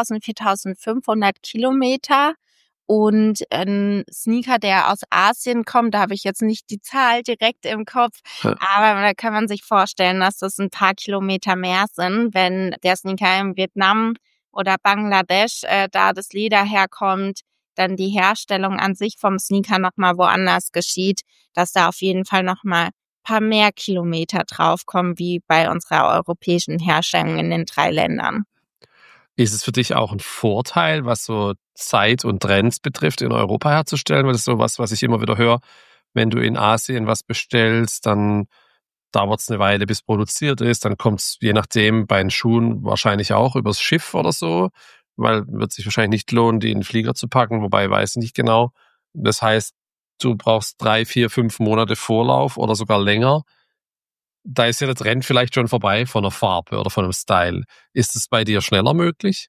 4.500 Kilometer und ein Sneaker, der aus Asien kommt, da habe ich jetzt nicht die Zahl direkt im Kopf, Ja. aber da kann man sich vorstellen, dass das ein paar Kilometer mehr sind, wenn der Sneaker in Vietnam oder Bangladesch da das Leder herkommt, dann die Herstellung an sich vom Sneaker nochmal woanders geschieht, dass da auf jeden Fall nochmal paar mehr Kilometer draufkommen wie bei unserer europäischen Herstellung in den 3 Ländern. Ist es für dich auch ein Vorteil, was so Zeit und Trends betrifft, in Europa herzustellen? Weil das ist so was ich immer wieder höre, wenn du in Asien was bestellst, dann dauert es eine Weile, bis produziert ist. Dann kommt es je nachdem bei den Schuhen wahrscheinlich auch übers Schiff oder so, weil wird sich wahrscheinlich nicht lohnen, die in den Flieger zu packen, wobei weiß ich nicht genau. Das heißt, du brauchst 3, 4, 5 Monate Vorlauf oder sogar länger. Da ist ja der Trend vielleicht schon vorbei von der Farbe oder von einem Style. Ist es bei dir schneller möglich?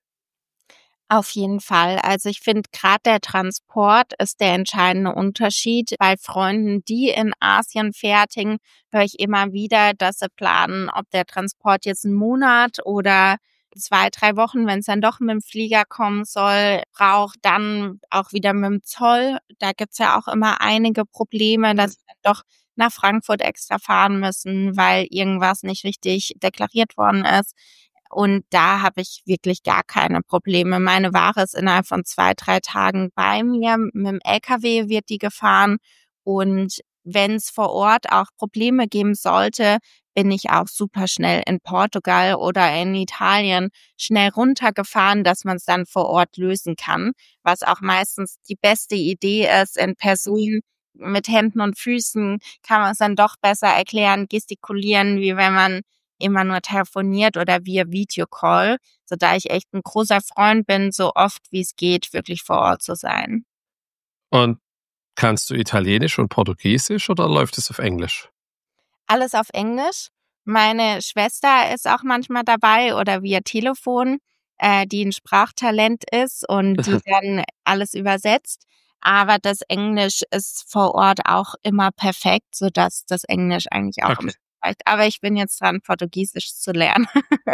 Auf jeden Fall. Also ich finde, gerade der Transport ist der entscheidende Unterschied. Bei Freunden, die in Asien fertigen, höre ich immer wieder, dass sie planen, ob der Transport jetzt 1 Monat oder 2, 3 Wochen, wenn es dann doch mit dem Flieger kommen soll, braucht. Dann auch wieder mit dem Zoll. Da gibt's ja auch immer einige Probleme, dass sie dann doch nach Frankfurt extra fahren müssen, weil irgendwas nicht richtig deklariert worden ist. Und da habe ich wirklich gar keine Probleme. Meine Ware ist innerhalb von 2, 3 Tagen bei mir. Mit dem LKW wird die gefahren. Und wenn es vor Ort auch Probleme geben sollte, bin ich auch super schnell in Portugal oder in Italien schnell runtergefahren, dass man es dann vor Ort lösen kann. Was auch meistens die beste Idee ist. In Person mit Händen und Füßen kann man es dann doch besser erklären, gestikulieren, wie wenn man immer nur telefoniert oder via Videocall, so da ich echt ein großer Freund bin, so oft wie es geht, wirklich vor Ort zu sein. Und kannst du Italienisch und Portugiesisch oder läuft es auf Englisch? Alles auf Englisch. Meine Schwester ist auch manchmal dabei oder via Telefon, die ein Sprachtalent ist und die dann alles übersetzt. Aber das Englisch ist vor Ort auch immer perfekt, sodass das Englisch eigentlich auch immer Okay. reicht. Aber ich bin jetzt dran, Portugiesisch zu lernen.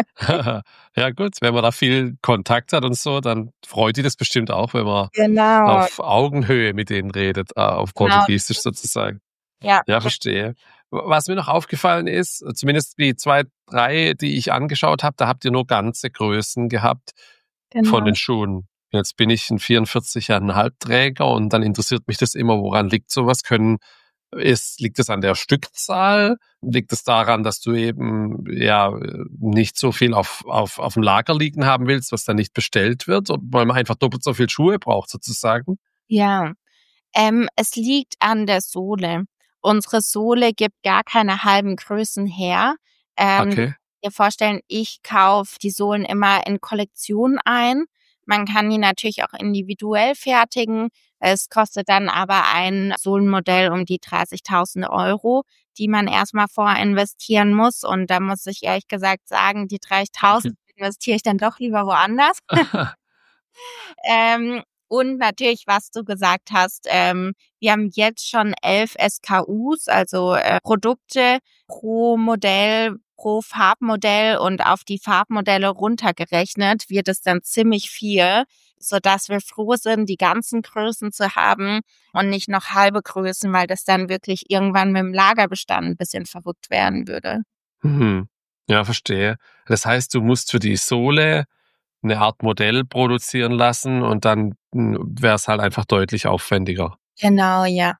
Ja gut, wenn man da viel Kontakt hat und so, dann freut die das bestimmt auch, wenn man Genau, auf Augenhöhe mit denen redet, auf genau. Portugiesisch sozusagen. Ja, Ja, verstehe. Was mir noch aufgefallen ist, zumindest die 2, 3, die ich angeschaut habe, da habt ihr nur ganze Größen gehabt von genau. den Schuhen. Jetzt bin ich ein 44,5 Träger und dann interessiert mich das immer, woran liegt sowas? Liegt es an der Stückzahl? Liegt es daran, dass du eben ja nicht so viel auf dem Lager liegen haben willst, was dann nicht bestellt wird, oder weil man einfach doppelt so viel Schuhe braucht sozusagen? Ja, es liegt an der Sohle. Unsere Sohle gibt gar keine halben Größen her. Okay. Dir vorstellen, ich kaufe die Sohlen immer in Kollektionen ein. Man kann die natürlich auch individuell fertigen. Es kostet dann aber ein Sohlenmodell um die 30.000 Euro, die man erstmal vorinvestieren muss. Und da muss ich ehrlich gesagt sagen, die 30.000 investiere ich dann doch lieber woanders. Und natürlich, was du gesagt hast, wir haben jetzt schon 11 SKUs, also Produkte pro Modell, pro Farbmodell, und auf die Farbmodelle runtergerechnet wird es dann ziemlich viel, sodass wir froh sind, die ganzen Größen zu haben und nicht noch halbe Größen, weil das dann wirklich irgendwann mit dem Lagerbestand ein bisschen verrückt werden würde. Mhm. Ja, verstehe. Das heißt, du musst für die Sohle eine Art Modell produzieren lassen und dann wäre es halt einfach deutlich aufwendiger. Genau, ja.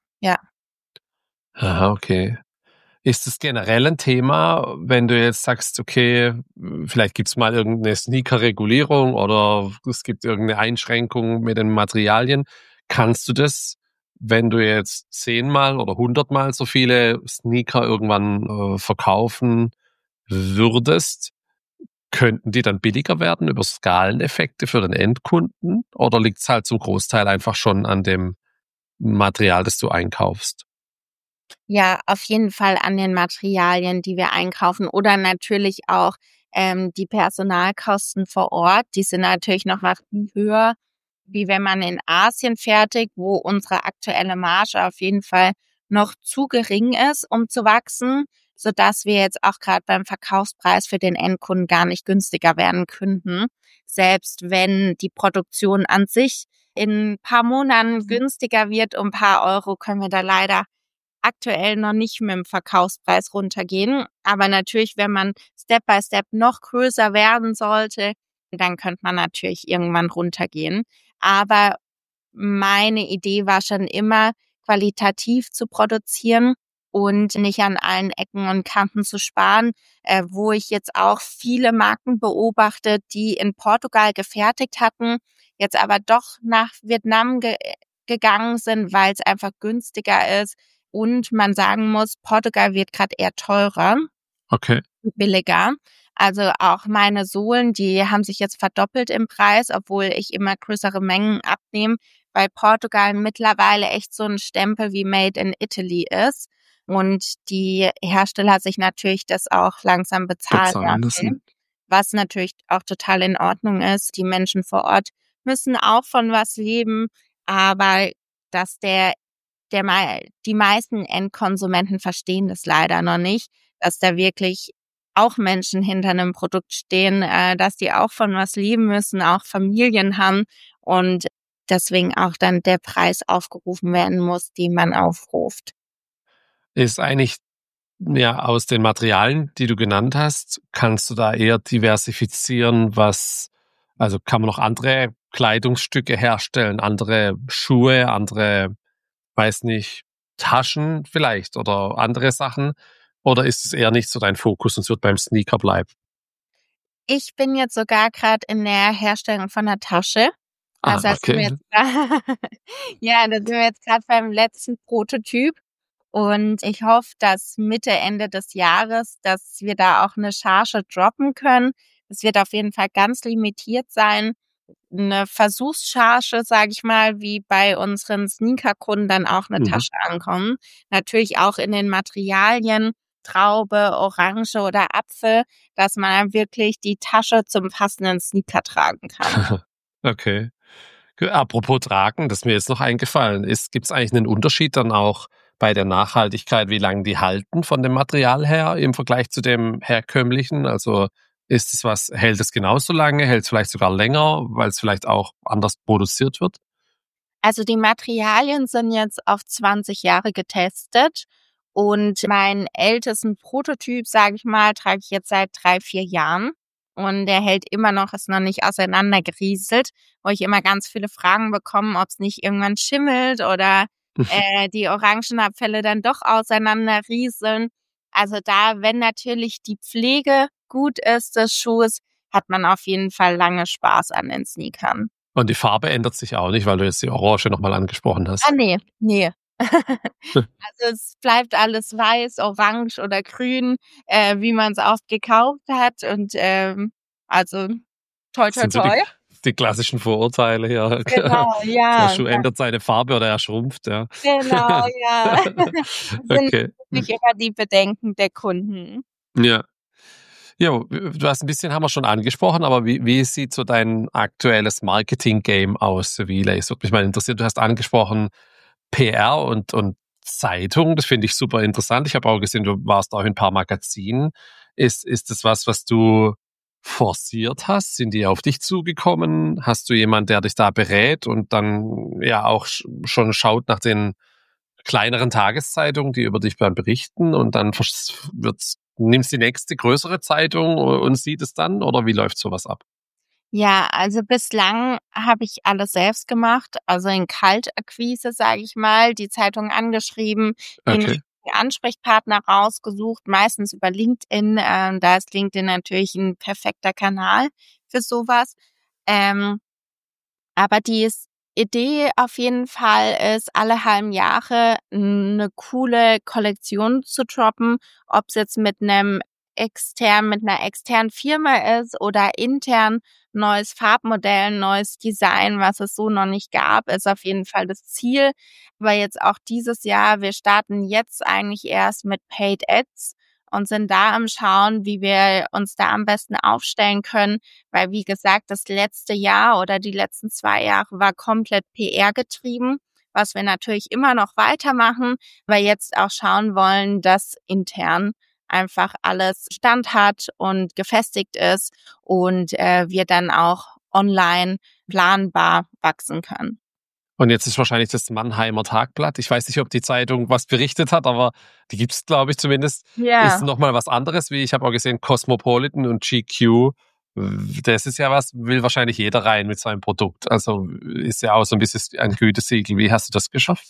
Aha, okay. Ist es generell ein Thema, wenn du jetzt sagst, okay, vielleicht gibt's mal irgendeine Sneaker-Regulierung oder es gibt irgendeine Einschränkung mit den Materialien? Kannst du das, wenn du jetzt 10-mal oder 100-mal so viele Sneaker irgendwann verkaufen würdest, könnten die dann billiger werden über Skaleneffekte für den Endkunden? Oder liegt's halt zum Großteil einfach schon an dem Material, das du einkaufst? Ja, auf jeden Fall an den Materialien, die wir einkaufen, oder natürlich auch die Personalkosten vor Ort. Die sind natürlich noch mal viel höher, wie wenn man in Asien fertigt, wo unsere aktuelle Marge auf jeden Fall noch zu gering ist, um zu wachsen, sodass wir jetzt auch gerade beim Verkaufspreis für den Endkunden gar nicht günstiger werden könnten. Selbst wenn die Produktion an sich in ein paar Monaten günstiger wird, um ein paar Euro, können wir da leider aktuell noch nicht mit dem Verkaufspreis runtergehen. Aber natürlich, wenn man Step by Step noch größer werden sollte, dann könnte man natürlich irgendwann runtergehen. Aber meine Idee war schon immer, qualitativ zu produzieren und nicht an allen Ecken und Kanten zu sparen, wo ich jetzt auch viele Marken beobachte, die in Portugal gefertigt hatten, jetzt aber doch nach Vietnam gegangen sind, weil es einfach günstiger ist. Und man sagen muss, Portugal wird gerade eher teurer, Okay. billiger. Also auch meine Sohlen, die haben sich jetzt verdoppelt im Preis, obwohl ich immer größere Mengen abnehme, weil Portugal mittlerweile echt so ein Stempel wie Made in Italy ist. Und die Hersteller sich natürlich das auch langsam bezahlen Bezahlen lassen, lassen. was natürlich auch total in Ordnung ist. Die Menschen vor Ort müssen auch von was leben, aber dass die meisten Endkonsumenten verstehen das leider noch nicht, dass da wirklich auch Menschen hinter einem Produkt stehen, dass die auch von was leben müssen, auch Familien haben und deswegen auch dann der Preis aufgerufen werden muss, den man aufruft. Ist eigentlich, ja, aus den Materialien, die du genannt hast, kannst du da eher diversifizieren, also kann man noch andere Kleidungsstücke herstellen, andere Schuhe, andere, weiß nicht, Taschen vielleicht oder andere Sachen? Oder ist es eher nicht so dein Fokus und es wird beim Sneaker bleiben? Ich bin jetzt sogar gerade in der Herstellung von einer Tasche. Also Ah, da sind wir okay. jetzt ja, da sind wir jetzt gerade beim letzten Prototyp. Und ich hoffe, dass Mitte, Ende des Jahres, dass wir da auch eine Charge droppen können. Es wird auf jeden Fall ganz limitiert sein. Eine Versuchscharge, sage ich mal, wie bei unseren Sneakerkunden dann auch eine Mhm. Tasche ankommen. Natürlich auch in den Materialien Traube, Orange oder Apfel, dass man dann wirklich die Tasche zum passenden Sneaker tragen kann. Okay. Apropos Tragen, das ist mir jetzt noch eingefallen ist, gibt es eigentlich einen Unterschied dann auch bei der Nachhaltigkeit, wie lange die halten von dem Material her im Vergleich zu dem herkömmlichen? Also hält es genauso lange, hält es vielleicht sogar länger, weil es vielleicht auch anders produziert wird? Also die Materialien sind jetzt auf 20 Jahre getestet und meinen ältesten Prototyp, sage ich mal, trage ich jetzt seit 3, 4 Jahren und der hält immer noch, ist noch nicht auseinandergerieselt, wo ich immer ganz viele Fragen bekomme, ob es nicht irgendwann schimmelt oder die Orangenabfälle dann doch auseinanderrieseln. Also da, wenn natürlich die Pflege gut ist des Schuhs, hat man auf jeden Fall lange Spaß an den Sneakern. Und die Farbe ändert sich auch nicht, weil du jetzt die Orange nochmal angesprochen Ah, hast. ne. Also, es bleibt alles weiß, orange oder grün, wie man's oft gekauft hat und, also toi, toi, Sind so die toi. Die klassischen Vorurteile hier. Genau, Der ja, Schuh ändert seine Farbe oder er schrumpft, ja. genau, ja. Das sind Okay. wirklich immer die Bedenken der Kunden. Ja. Ja, du hast ein bisschen haben wir schon angesprochen, aber wie sieht so dein aktuelles Marketing-Game aus, Sevilla? Es würde mich mal interessieren, du hast angesprochen PR und Zeitung, das finde ich super interessant. Ich habe auch gesehen, du warst auch in ein paar Magazinen. Ist das was du forciert hast? Sind die auf dich zugekommen? Hast du jemanden, der dich da berät und dann ja auch schon schaut nach den kleineren Tageszeitungen, die über dich dann berichten und dann nimmst die nächste größere Zeitung und sieht es dann oder wie läuft sowas ab? Ja, also bislang habe ich alles selbst gemacht, also in Kaltakquise, sage ich mal, die Zeitung angeschrieben, den Okay. richtigen Ansprechpartner rausgesucht, meistens über LinkedIn. Da ist LinkedIn natürlich ein perfekter Kanal für sowas. Ähm, aber die Idee auf jeden Fall ist, alle halben Jahre eine coole Kollektion zu droppen, ob's jetzt mit einer externen Firma ist oder intern. Neues Farbmodell, neues Design, was es so noch nicht gab, ist auf jeden Fall das Ziel. Aber jetzt auch dieses Jahr, wir starten jetzt eigentlich erst mit Paid Ads und sind da am Schauen, wie wir uns da am besten aufstellen können. Weil, wie gesagt, das letzte Jahr oder die letzten 2 Jahre war komplett PR getrieben, was wir natürlich immer noch weitermachen, weil jetzt auch schauen wollen, dass intern einfach alles Stand hat und gefestigt ist und wir dann auch online planbar wachsen können. Und jetzt ist wahrscheinlich das Mannheimer Tagblatt. Ich weiß nicht, ob die Zeitung was berichtet hat, aber die gibt's, glaube ich, zumindest. Ist Ja. noch mal was anderes, wie ich habe auch gesehen, Cosmopolitan und GQ. Das ist ja was, will wahrscheinlich jeder rein mit seinem Produkt. Also ist ja auch so ein bisschen ein Gütesiegel. Wie hast du das geschafft?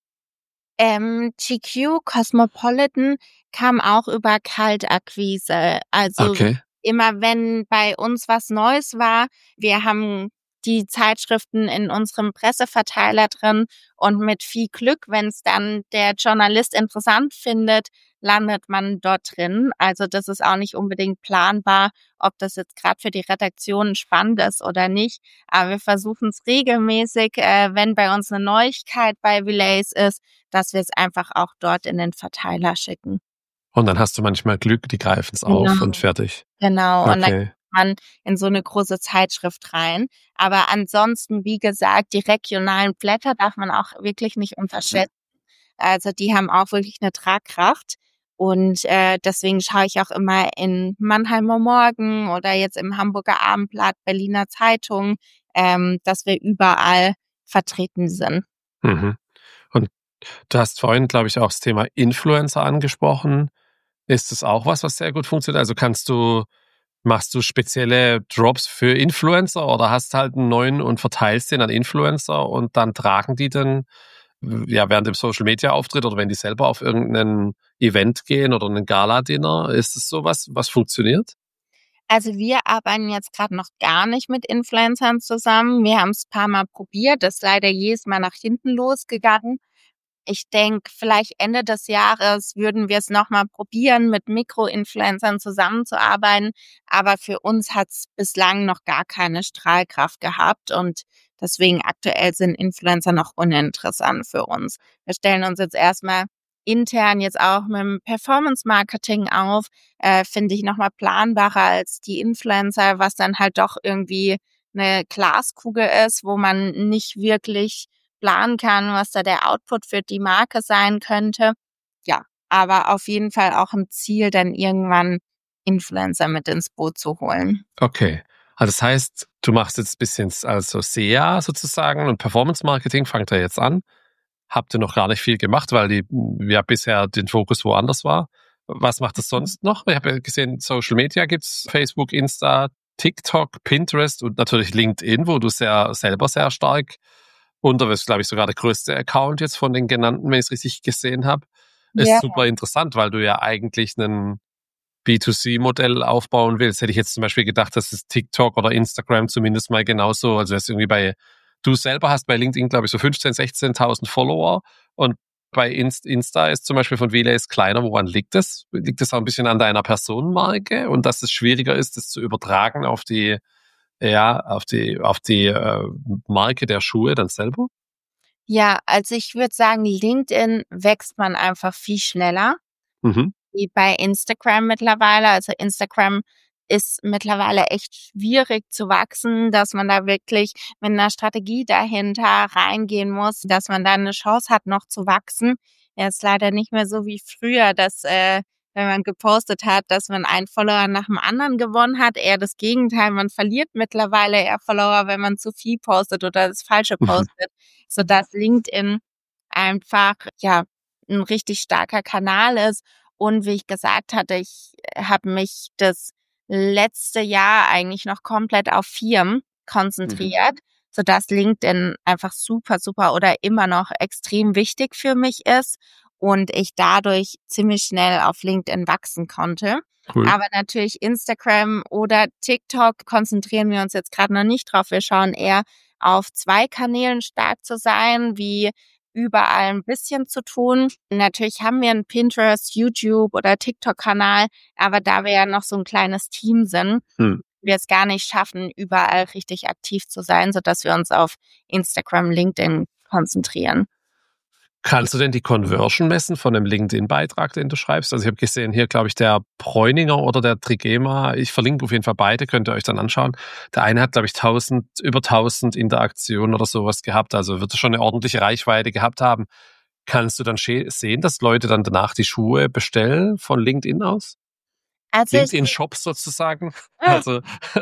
GQ Cosmopolitan kam auch über Kaltakquise. Also Okay. immer wenn bei uns was Neues war, wir haben die Zeitschriften in unserem Presseverteiler drin und mit viel Glück, wenn es dann der Journalist interessant findet, landet man dort drin. Also das ist auch nicht unbedingt planbar, ob das jetzt gerade für die Redaktion spannend ist oder nicht. Aber wir versuchen es regelmäßig, wenn bei uns eine Neuigkeit bei Relays ist, dass wir es einfach auch dort in den Verteiler schicken. Und dann hast du manchmal Glück, die greifen es auf und Genau. fertig. Genau, und dann Okay. kommt man in so eine große Zeitschrift rein. Aber ansonsten, wie gesagt, die regionalen Blätter darf man auch wirklich nicht unterschätzen. Also, die haben auch wirklich eine Tragkraft und, deswegen schaue ich auch immer in Mannheimer Morgen oder jetzt im Hamburger Abendblatt, Berliner Zeitung, dass wir überall vertreten sind. Mhm. Und du hast vorhin, glaube ich, auch das Thema Influencer angesprochen. Ist es auch was sehr gut funktioniert? Also machst du spezielle Drops für Influencer oder hast halt einen neuen und verteilst den an Influencer und dann tragen die dann ja während dem Social Media Auftritt oder wenn die selber auf irgendein Event gehen oder ein Gala-Dinner? Ist es sowas, was funktioniert? Also, wir arbeiten jetzt gerade noch gar nicht mit Influencern zusammen. Wir haben's paarmal probiert, ist leider jedes Mal nach hinten losgegangen. Ich denke, vielleicht Ende des Jahres würden wir es noch mal probieren, mit Mikroinfluencern zusammenzuarbeiten, aber für uns hat's bislang noch gar keine Strahlkraft gehabt und deswegen aktuell sind Influencer noch uninteressant für uns. Wir stellen uns jetzt erstmal intern jetzt auch mit dem Performance-Marketing auf, finde ich noch mal planbarer als die Influencer, was dann halt doch irgendwie eine Glaskugel ist, wo man nicht wirklich planen kann, was da der Output für die Marke sein könnte. Ja, aber auf jeden Fall auch ein Ziel, dann irgendwann Influencer mit ins Boot zu holen. Okay. Also das heißt, du machst jetzt ein bisschen also SEA sozusagen und Performance Marketing fangt ihr jetzt an. Habt ihr noch gar nicht viel gemacht, weil die ja bisher den Fokus woanders war. Was macht es sonst noch? Ich habe ja gesehen, Social Media gibt's, Facebook, Insta, TikTok, Pinterest und natürlich LinkedIn, wo du selber sehr stark unterwegs, glaube ich, sogar der größte Account jetzt von den genannten, wenn ich es richtig gesehen habe. Ist Ja. super interessant, weil du ja eigentlich einen B2C-Modell aufbauen willst. Hätte ich jetzt zum Beispiel gedacht, dass es TikTok oder Instagram zumindest mal genauso, also das irgendwie du selber hast bei LinkedIn, glaube ich, so 15.000, 16.000 Follower und bei Insta ist zum Beispiel von Relays kleiner. Woran liegt das? Liegt das auch ein bisschen an deiner Personenmarke und dass es schwieriger ist, das zu übertragen auf die Ja, auf die Marke der Schuhe dann selber? Ja, also ich würde sagen, LinkedIn wächst man einfach viel schneller Mhm. wie bei Instagram mittlerweile. Also Instagram ist mittlerweile echt schwierig zu wachsen, dass man da wirklich mit einer Strategie dahinter reingehen muss, dass man da eine Chance hat, noch zu wachsen. Ja, ist leider nicht mehr so wie früher, dass, wenn man gepostet hat, dass man einen Follower nach dem anderen gewonnen hat. Eher das Gegenteil, man verliert mittlerweile eher Follower, wenn man zu viel postet oder das Falsche Mhm. postet, sodass LinkedIn einfach, ja, ein richtig starker Kanal ist. Und wie ich gesagt hatte, ich habe mich das letzte Jahr eigentlich noch komplett auf Firmen Mhm. konzentriert, sodass LinkedIn einfach super, super oder immer noch extrem wichtig für mich ist und ich dadurch ziemlich schnell auf LinkedIn wachsen konnte. Cool. Aber natürlich Instagram oder TikTok konzentrieren wir uns jetzt gerade noch nicht drauf. Wir schauen eher auf 2 Kanälen stark zu sein, wie überall ein bisschen zu tun. Natürlich haben wir 'n Pinterest, YouTube oder TikTok-Kanal, aber da wir ja noch so ein kleines Team sind, Hm. wir es gar nicht schaffen, überall richtig aktiv zu sein, sodass wir uns auf Instagram, LinkedIn konzentrieren. Kannst du denn die Conversion messen von einem LinkedIn-Beitrag, den du schreibst? Also ich habe gesehen, hier glaube ich der Bräuninger oder der Trigema, ich verlinke auf jeden Fall beide, könnt ihr euch dann anschauen. Der eine hat glaube ich über 1000 Interaktionen oder sowas gehabt, also wird er schon eine ordentliche Reichweite gehabt haben. Kannst du dann sehen, dass Leute dann danach die Schuhe bestellen von LinkedIn aus? Also ich LinkedIn-Shop sozusagen? Also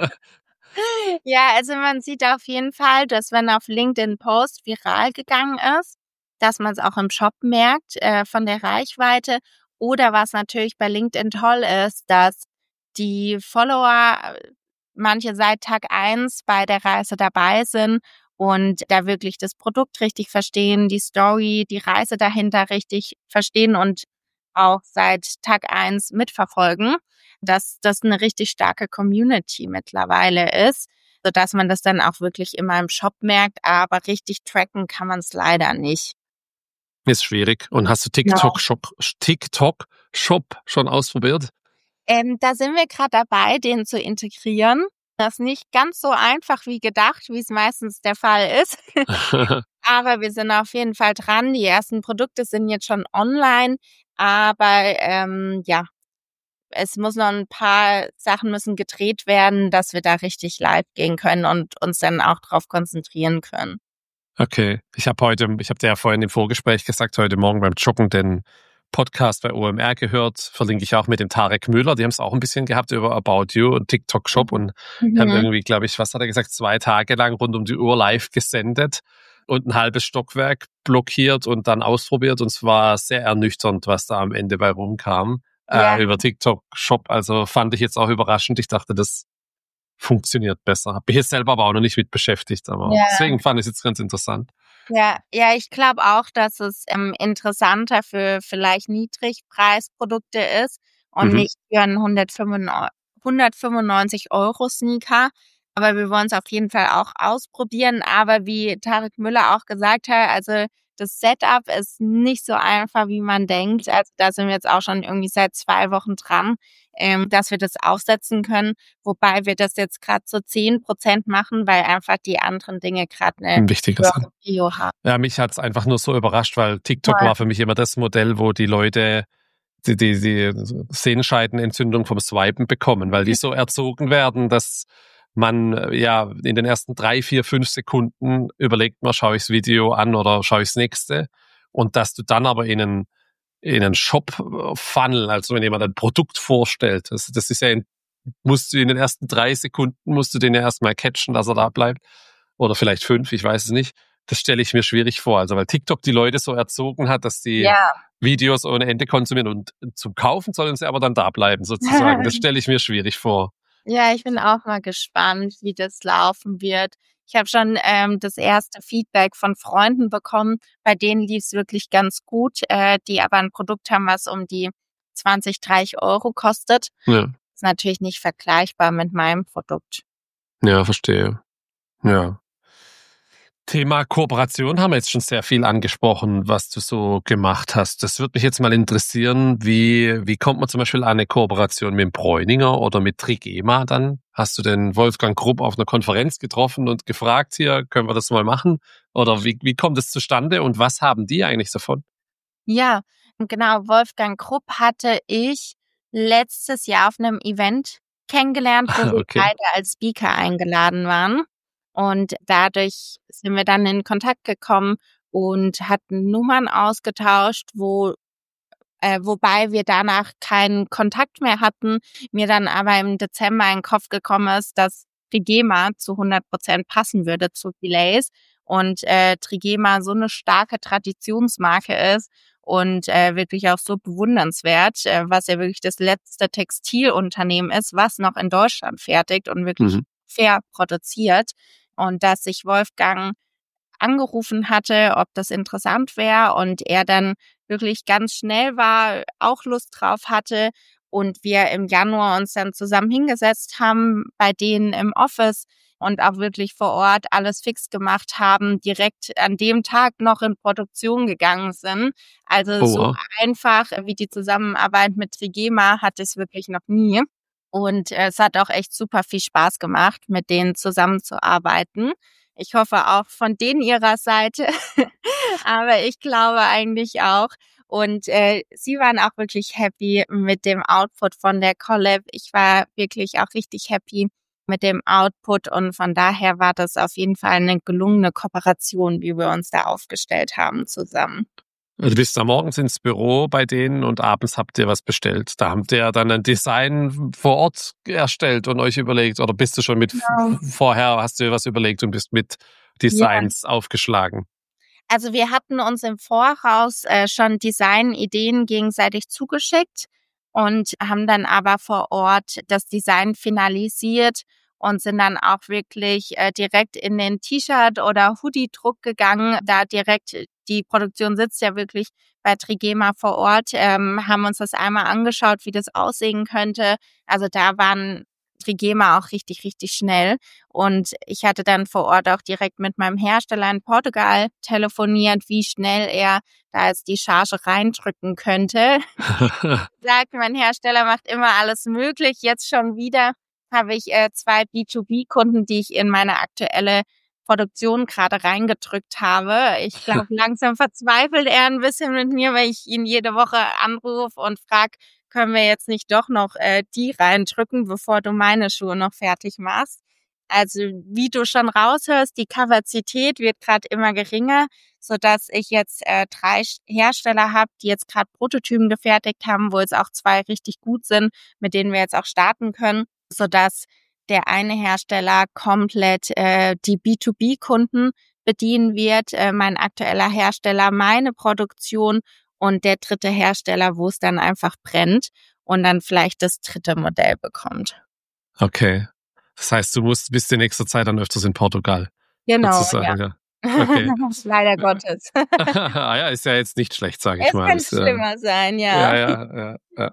Ja, also man sieht auf jeden Fall, dass wenn auf LinkedIn 'n Post viral gegangen ist, dass man es auch im Shop merkt, von der Reichweite. Oder was natürlich bei LinkedIn toll ist, dass die Follower, manche seit Tag eins bei der Reise dabei sind und da wirklich das Produkt richtig verstehen, die Story, die Reise dahinter richtig verstehen und auch seit Tag eins mitverfolgen, dass das eine richtig starke Community mittlerweile ist, sodass man das dann auch wirklich immer im Shop merkt, aber richtig tracken kann man es leider nicht. ist schwierig. Und hast du Genau. TikTok-Shop schon ausprobiert? Da sind wir gerade dabei, den zu integrieren. Das ist nicht ganz so einfach wie gedacht, wie es meistens der Fall ist. Aber wir sind auf jeden Fall dran. Die ersten Produkte sind jetzt schon online, aber, ja, es muss noch ein paar Sachen müssen gedreht werden, dass wir da richtig live gehen können und uns dann auch drauf konzentrieren können. Okay, ich habe dir ja vorhin im Vorgespräch gesagt, heute Morgen beim Joggen den Podcast bei OMR gehört, verlinke ich auch mit dem Tarek Müller, die haben es auch ein bisschen gehabt über About You und TikTok Shop und haben Mhm. irgendwie, glaube ich, was hat er gesagt, 2 Tage lang rund um die Uhr live gesendet und ein halbes Stockwerk blockiert und dann ausprobiert und es war sehr ernüchternd, was da am Ende bei rumkam, Ja, über TikTok Shop, also fand ich jetzt auch überraschend, ich dachte, das funktioniert besser. Habe mich jetzt selber aber auch noch nicht mit beschäftigt, aber ja. deswegen fand ich es jetzt ganz interessant. Ja, ja, ich glaube auch, dass es, interessanter für vielleicht Niedrigpreisprodukte ist und Mhm. nicht für 'n 195 € Sneaker. Aber wir wollen's auf jeden Fall auch ausprobieren. Aber wie Tarek Müller auch gesagt hat, also, das Setup ist nicht so einfach, wie man denkt. Also, da sind wir jetzt auch schon irgendwie seit 2 Wochen dran, dass wir das aufsetzen können, wobei wir das jetzt grad zu 10% machen, weil einfach die anderen Dinge grad 'ne Wichtiger höhere Sinn. Prio haben. Ja, mich hat's einfach nur so überrascht, weil TikTok Voll. war für mich immer das Modell, wo die Leute die Sehenscheidenentzündung vom Swipen bekommen, weil die so erzogen werden, dass man ja in den ersten 3, 4, 5 Sekunden überlegt man, schaue ich das Video an oder schaue ich das nächste. Und dass du dann aber in einen Shop-Funnel, also wenn jemand ein Produkt vorstellt, das ist ja musst du in den ersten 3 Sekunden musst du den ja erstmal catchen, dass er da bleibt. Oder vielleicht 5, ich weiß es nicht. Das stelle ich mir schwierig vor. Also weil TikTok die Leute so erzogen hat, dass die Ja. Videos ohne Ende konsumieren und zum Kaufen sollen sie aber dann da bleiben, sozusagen. Das stelle ich mir schwierig vor. Ja, ich bin auch mal gespannt, wie das laufen wird. Ich habe schon, das erste Feedback von Freunden bekommen, bei denen lief's wirklich ganz gut, die aber 'n Produkt haben, was um die 20, 30 € kostet. Ja, Ist natürlich nicht vergleichbar mit meinem Produkt. ja, verstehe. Ja. Thema Kooperation haben wir jetzt schon sehr viel angesprochen, was du so gemacht hast. Das würde mich jetzt mal interessieren, wie kommt man zum Beispiel an eine Kooperation mit dem Bräuninger oder mit Trigema dann? Hast du den Wolfgang Grupp auf einer Konferenz getroffen und gefragt, hier, können wir das mal machen? Oder wie kommt es zustande und was haben die eigentlich davon? Ja, genau. Wolfgang Grupp hatte ich letztes Jahr auf einem Event kennengelernt, wo wir Okay. beide als Speaker eingeladen waren. Und dadurch sind wir dann in Kontakt gekommen und hatten Nummern ausgetauscht, wobei wir danach keinen Kontakt mehr hatten. Mir dann aber im Dezember in den Kopf gekommen ist, dass Trigema zu 100% passen würde zu Relays und Trigema so eine starke Traditionsmarke ist und wirklich auch so bewundernswert, was ja wirklich das letzte Textilunternehmen ist, was noch in Deutschland fertigt und wirklich fair produziert. Und dass sich Wolfgang angerufen hatte, ob das interessant wäre und er dann wirklich ganz schnell war, auch Lust drauf hatte und wir im Januar uns dann zusammen hingesetzt haben bei denen im Office und auch wirklich vor Ort alles fix gemacht haben, direkt an dem Tag noch in Produktion gegangen sind. Also Oh, so wow. einfach wie die Zusammenarbeit mit Trigema hatte es wirklich noch nie. Und es hat auch echt super viel Spaß gemacht, mit denen zusammenzuarbeiten. Ich hoffe auch von denen ihrer Seite, aber ich glaube eigentlich auch. Und sie waren auch wirklich happy mit dem Output von der Collab. Ich war wirklich auch richtig happy mit dem Output und von daher war das auf jeden Fall eine gelungene Kooperation, wie wir uns da aufgestellt haben zusammen. Also du bist da morgens ins Büro bei denen und abends habt ihr was bestellt. Da habt ihr dann ein Design vor Ort erstellt und euch überlegt, oder bist du schon mit Genau. vorher hast du dir was überlegt und bist mit Ja. Designs aufgeschlagen? Also wir hatten uns im Voraus schon Designideen gegenseitig zugeschickt und haben dann aber vor Ort das Design finalisiert und sind dann auch wirklich direkt in den T-Shirt- oder Hoodie-Druck gegangen. Da direkt, die Produktion sitzt ja wirklich bei Trigema vor Ort, haben uns das einmal angeschaut, wie das aussehen könnte. Also da waren Trigema auch richtig, richtig schnell. Und ich hatte dann vor Ort auch direkt mit meinem Hersteller in Portugal telefoniert, wie schnell er da jetzt die Charge reindrücken könnte. Sagt, mein Hersteller macht immer alles möglich. Jetzt schon wieder habe ich 2 B2B-Kunden, die ich in meine aktuelle Produktion gerade reingedrückt habe. Ich glaube, langsam verzweifelt er ein bisschen mit mir, weil ich ihn jede Woche anrufe und frage, können wir jetzt nicht doch noch die reindrücken, bevor du meine Schuhe noch fertig machst. Also wie du schon raushörst, die Kapazität wird gerade immer geringer, sodass ich jetzt 3 Hersteller habe, die jetzt gerade Prototypen gefertigt haben, wo jetzt auch 2 richtig gut sind, mit denen wir jetzt auch starten können, sodass der eine Hersteller komplett die B2B-Kunden bedienen wird, mein aktueller Hersteller meine Produktion und der dritte Hersteller, wo es dann einfach brennt und dann vielleicht das dritte Modell bekommt. Okay. Das heißt, du bist in nächster Zeit dann öfters in Portugal, Genau, ja. sozusagen, ja. Okay. Leider Gottes. Ah ja, ist ja jetzt nicht schlecht, sage ich Es mal. könnte Ist, schlimmer sein, ja, ja. ja, ja.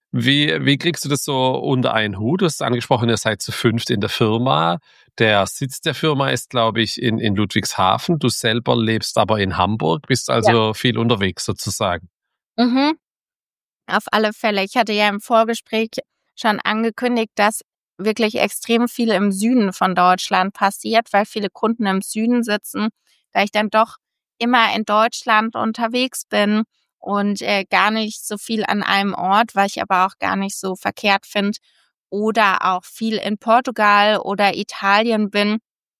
Wie kriegst du das so unter einen Hut? Du hast angesprochen, ihr seid zu 5 in der Firma. Der Sitz der Firma ist, glaube ich, in Ludwigshafen. Du selber lebst aber in Hamburg, bist Ja. also viel unterwegs sozusagen. Mhm. Auf alle Fälle. Ich hatte ja im Vorgespräch schon angekündigt, dass wirklich extrem viel im Süden von Deutschland passiert, weil viele Kunden im Süden sitzen, da ich dann doch immer in Deutschland unterwegs bin und gar nicht so viel an einem Ort, was ich aber auch gar nicht so verkehrt finde, oder auch viel in Portugal oder Italien bin.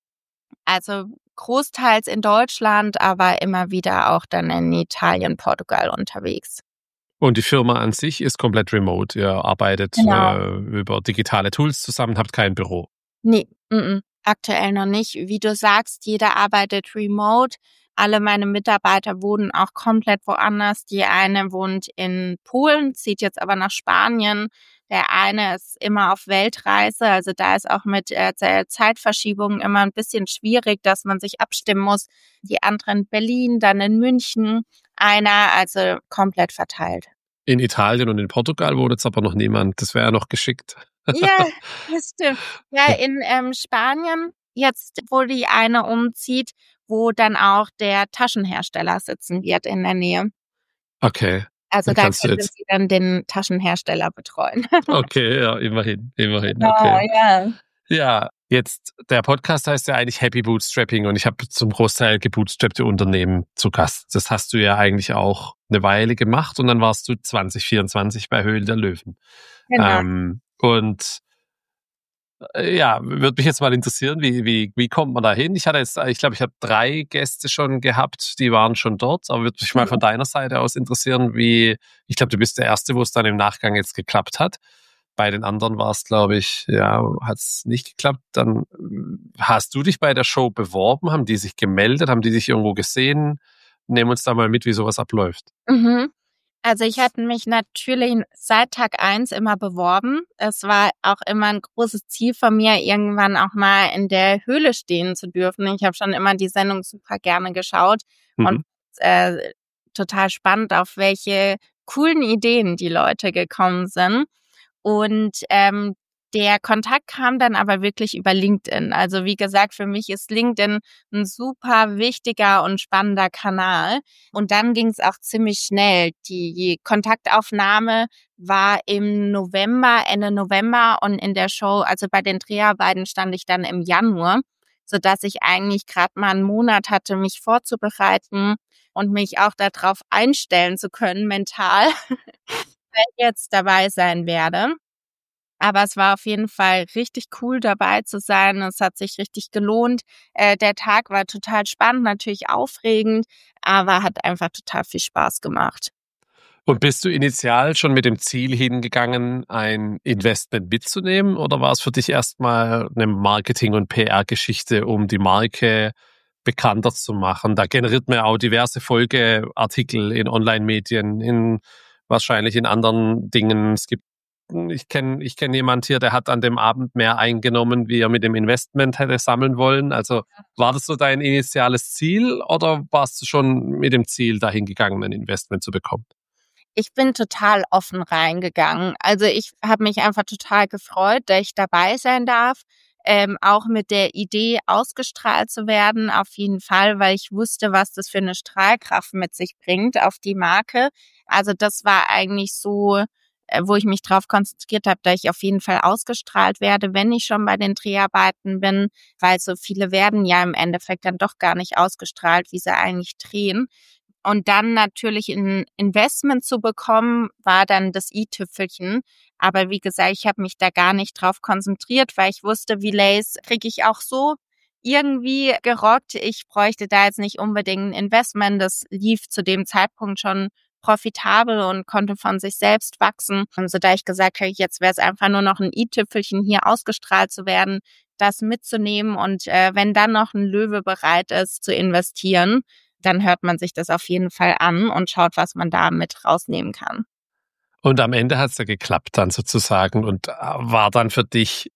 Also großteils in Deutschland, aber immer wieder auch dann in Italien, Portugal unterwegs. Und die Firma an sich ist komplett remote. Ihr arbeitet Genau. über digitale Tools zusammen, habt kein Büro. Nee, aktuell noch nicht. Wie du sagst, jeder arbeitet remote. Alle meine Mitarbeiter wohnen auch komplett woanders. Die eine wohnt in Polen, zieht jetzt aber nach Spanien. Der eine ist immer auf Weltreise. Also da ist auch mit der Zeitverschiebung immer ein bisschen schwierig, dass man sich abstimmen muss. Die andere in Berlin, dann in München. Einer, also komplett verteilt. In Italien und in Portugal wohnt jetzt aber noch niemand. Das wäre ja noch geschickt. Ja, das stimmt. Ja, in Spanien, jetzt, wo die eine umzieht, wo dann auch der Taschenhersteller sitzen wird in der Nähe. Okay. Also Dann da kannst du könnte jetzt. sie dann den Taschenhersteller betreuen. Okay, ja, immerhin, Genau, okay. ja. Ja, jetzt, der Podcast heißt ja eigentlich Happy Bootstrapping und ich habe zum Großteil gebootstrappte Unternehmen zu Gast. Das hast du ja eigentlich auch eine Weile gemacht und dann warst du 2024 bei Höhle der Löwen. Genau. Und ja, würde mich jetzt mal interessieren, wie kommt man da hin? Ich glaube, ich habe 3 Gäste schon gehabt, die waren schon dort, aber würde mich mal von deiner Seite aus interessieren, ich glaube, du bist der Erste, wo es dann im Nachgang jetzt geklappt hat. Bei den anderen war es, glaube ich, ja, hat es nicht geklappt. Dann hast du dich bei der Show beworben? Haben die sich gemeldet? Haben die dich irgendwo gesehen? Nehmen uns da mal mit, wie sowas abläuft. Mhm. Also ich hatte mich natürlich seit Tag 1 immer beworben. Es war auch immer ein großes Ziel von mir, irgendwann auch mal in der Höhle stehen zu dürfen. Ich habe schon immer die Sendung super gerne geschaut und Mhm. total spannend, auf welche coolen Ideen die Leute gekommen sind. Und der Kontakt kam dann aber wirklich über LinkedIn. Also wie gesagt, für mich ist LinkedIn ein super wichtiger und spannender Kanal. Und dann ging es auch ziemlich schnell. Die Kontaktaufnahme war im November, Ende November, und in der Show, also bei den Dreharbeiten, stand ich dann im Januar, sodass ich eigentlich gerade mal einen Monat hatte, mich vorzubereiten und mich auch darauf einstellen zu können, mental, wenn ich jetzt dabei sein werde. Aber es war auf jeden Fall richtig cool, dabei zu sein. Es hat sich richtig gelohnt. Der Tag war total spannend, natürlich aufregend, aber hat einfach total viel Spaß gemacht. Und bist du initial schon mit dem Ziel hingegangen, ein Investment mitzunehmen, oder war es für dich erstmal eine Marketing- und PR-Geschichte, um die Marke bekannter zu machen? Da generiert man ja auch diverse Folgeartikel in Online-Medien, wahrscheinlich in anderen Dingen. Ich kenn jemand hier, der hat an dem Abend mehr eingenommen, wie er mit dem Investment hätte sammeln wollen. Also war das so dein initiales Ziel oder warst du schon mit dem Ziel dahin gegangen, ein Investment zu bekommen? Ich bin total offen reingegangen. Also ich habe mich einfach total gefreut, dass ich dabei sein darf. Auch mit der Idee, ausgestrahlt zu werden, auf jeden Fall, weil ich wusste, was das für eine Strahlkraft mit sich bringt auf die Marke. Also das war eigentlich so, wo ich mich drauf konzentriert habe, dass ich auf jeden Fall ausgestrahlt werde, wenn ich schon bei den Dreharbeiten bin, weil so viele werden ja im Endeffekt dann doch gar nicht ausgestrahlt, wie sie eigentlich drehen. Und dann natürlich ein Investment zu bekommen, war dann das i-Tüpfelchen. Aber wie gesagt, ich habe mich da gar nicht drauf konzentriert, weil ich wusste, Relays kriege ich auch so irgendwie gerockt. Ich bräuchte da jetzt nicht unbedingt ein Investment. Das lief zu dem Zeitpunkt schon profitabel und konnte von sich selbst wachsen. Und so da ich gesagt habe, jetzt wäre es einfach nur noch ein i-Tüpfelchen, hier ausgestrahlt zu werden, das mitzunehmen. Und wenn dann noch ein Löwe bereit ist zu investieren, dann hört man sich das auf jeden Fall an und schaut, was man da mit rausnehmen kann. Und am Ende hat es ja geklappt dann sozusagen und war dann für dich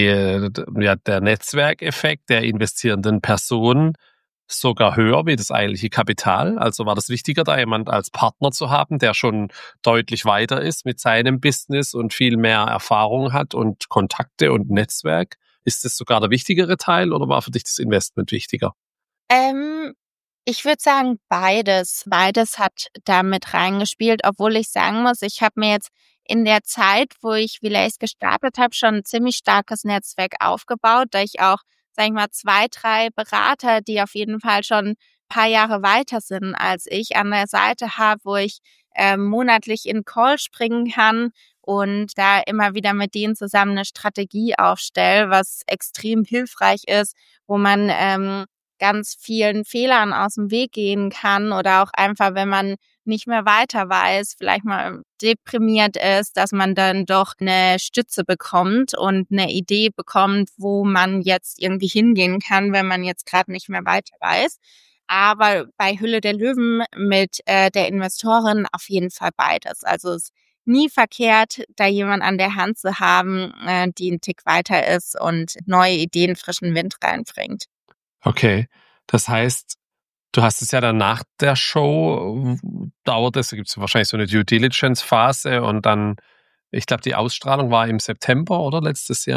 der Netzwerkeffekt der investierenden Person sogar höher wie das eigentliche Kapital? Also war das wichtiger, da jemand als Partner zu haben, der schon deutlich weiter ist mit seinem Business und viel mehr Erfahrung hat und Kontakte und Netzwerk? Ist das sogar der wichtigere Teil oder war für dich das Investment wichtiger? Ähm, Ich würde sagen, beides. Beides hat da mit reingespielt, obwohl ich sagen muss, ich habe mir jetzt in der Zeit, wo ich Relays gestartet habe, schon ein ziemlich starkes Netzwerk aufgebaut, da ich auch, sag ich mal, 2, 3 Berater, die auf jeden Fall schon ein paar Jahre weiter sind als ich, an der Seite habe, wo ich monatlich in Call springen kann und da immer wieder mit denen zusammen eine Strategie aufstelle, was extrem hilfreich ist, wo man ganz vielen Fehlern aus dem Weg gehen kann oder auch einfach, wenn man nicht mehr weiter weiß, vielleicht mal deprimiert ist, dass man dann doch eine Stütze bekommt und eine Idee bekommt, wo man jetzt irgendwie hingehen kann, wenn man jetzt gerade nicht mehr weiter weiß. Aber bei Hülle der Löwen mit der Investorin auf jeden Fall beides. Also es ist nie verkehrt, da jemand an der Hand zu haben, die einen Tick weiter ist und neue Ideen, frischen Wind reinbringt. Okay, das heißt, du hast es ja dann nach der Show, dauert es, da gibt es wahrscheinlich so eine Due Diligence Phase und dann, ich glaube, die Ausstrahlung war im September oder letztes Jahr?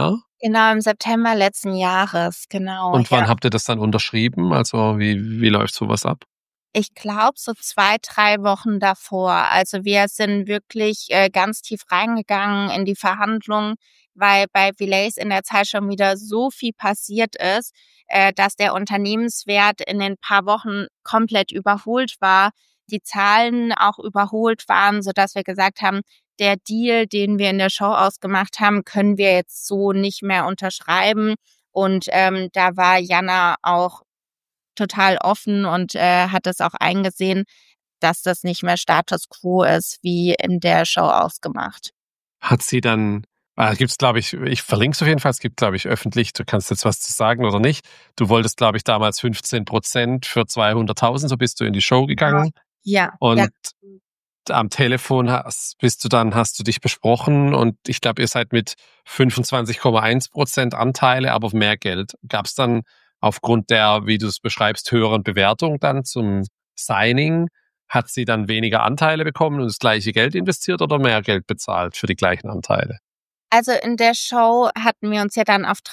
Genau, im September letzten Jahres, genau, Und ja. wann habt ihr das dann unterschrieben? Also wie läuft sowas ab? Ich glaube, so 2, 3 Wochen davor. Also, wir sind wirklich, ganz tief reingegangen in die Verhandlungen, weil bei Villays in der Zeit schon wieder so viel passiert ist, dass der Unternehmenswert in den paar Wochen komplett überholt war, die Zahlen auch überholt waren, sodass wir gesagt haben: „Der Deal, den wir in der Show ausgemacht haben, können wir jetzt so nicht mehr unterschreiben." Und, da war Jana auch total offen und, hat das auch eingesehen, dass das nicht mehr Status quo ist, wie in der Show ausgemacht. Hat sie dann gibt's, glaube ich verlinke es auf jeden Fall, es gibt, glaube ich, öffentlich, du kannst jetzt was zu sagen oder nicht. Du wolltest, glaube ich, damals 15% für 200.000, so bist du in die Show gegangen. Ja, ja. Und am Telefon hast du dich besprochen und ich glaube, ihr seid mit 25,1% Anteile, aber auf mehr Geld. Gab es dann aufgrund der, wie du es beschreibst, höheren Bewertung dann zum Signing, hat sie dann weniger Anteile bekommen und das gleiche Geld investiert oder mehr Geld bezahlt für die gleichen Anteile? Also, in der Show hatten wir uns ja dann auf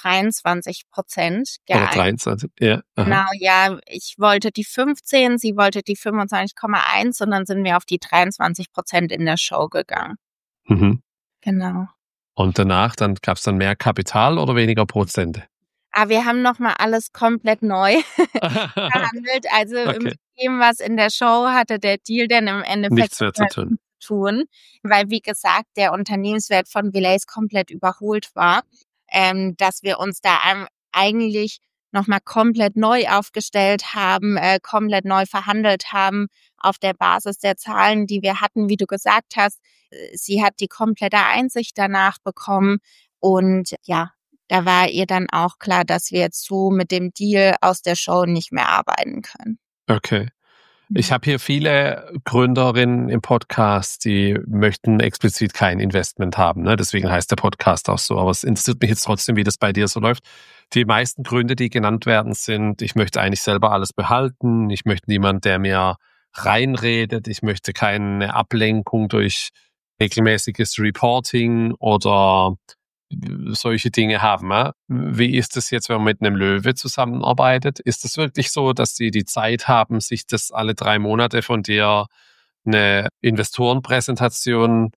23% Oder geeinigt. 23? Ja. Aha. Genau, ja, ich wollte die 15, sie wollte die 25,1 und dann sind wir auf die 23% in der Show gegangen. Mhm. Genau. Und danach, dann gab es dann mehr Kapital oder weniger Prozente? Wir haben noch mal alles komplett neu verhandelt. Also, Okay. mit dem, was in der Show hatte der Deal dann im Endeffekt Nichts mehr zu tun. tun, weil, wie gesagt, der Unternehmenswert von Villays komplett überholt war, dass wir uns da eigentlich noch mal komplett neu aufgestellt haben, komplett neu verhandelt haben auf der Basis der Zahlen, die wir hatten, wie du gesagt hast. Sie hat die komplette Einsicht danach bekommen und ja, da war ihr dann auch klar, dass wir jetzt so mit dem Deal aus der Show nicht mehr arbeiten können. Okay. Ich habe hier viele Gründerinnen im Podcast, die möchten explizit kein Investment haben, ne? Deswegen heißt der Podcast auch so. Aber es interessiert mich jetzt trotzdem, wie das bei dir so läuft. Die meisten Gründe, die genannt werden, sind: Ich möchte eigentlich selber alles behalten. Ich möchte niemand, der mir reinredet. Ich möchte keine Ablenkung durch regelmäßiges Reporting oder solche Dinge haben. Ja? Wie ist es jetzt, wenn man mit einem Löwe zusammenarbeitet? Ist es wirklich so, dass sie die Zeit haben, sich das alle 3 Monate von dir eine Investorenpräsentation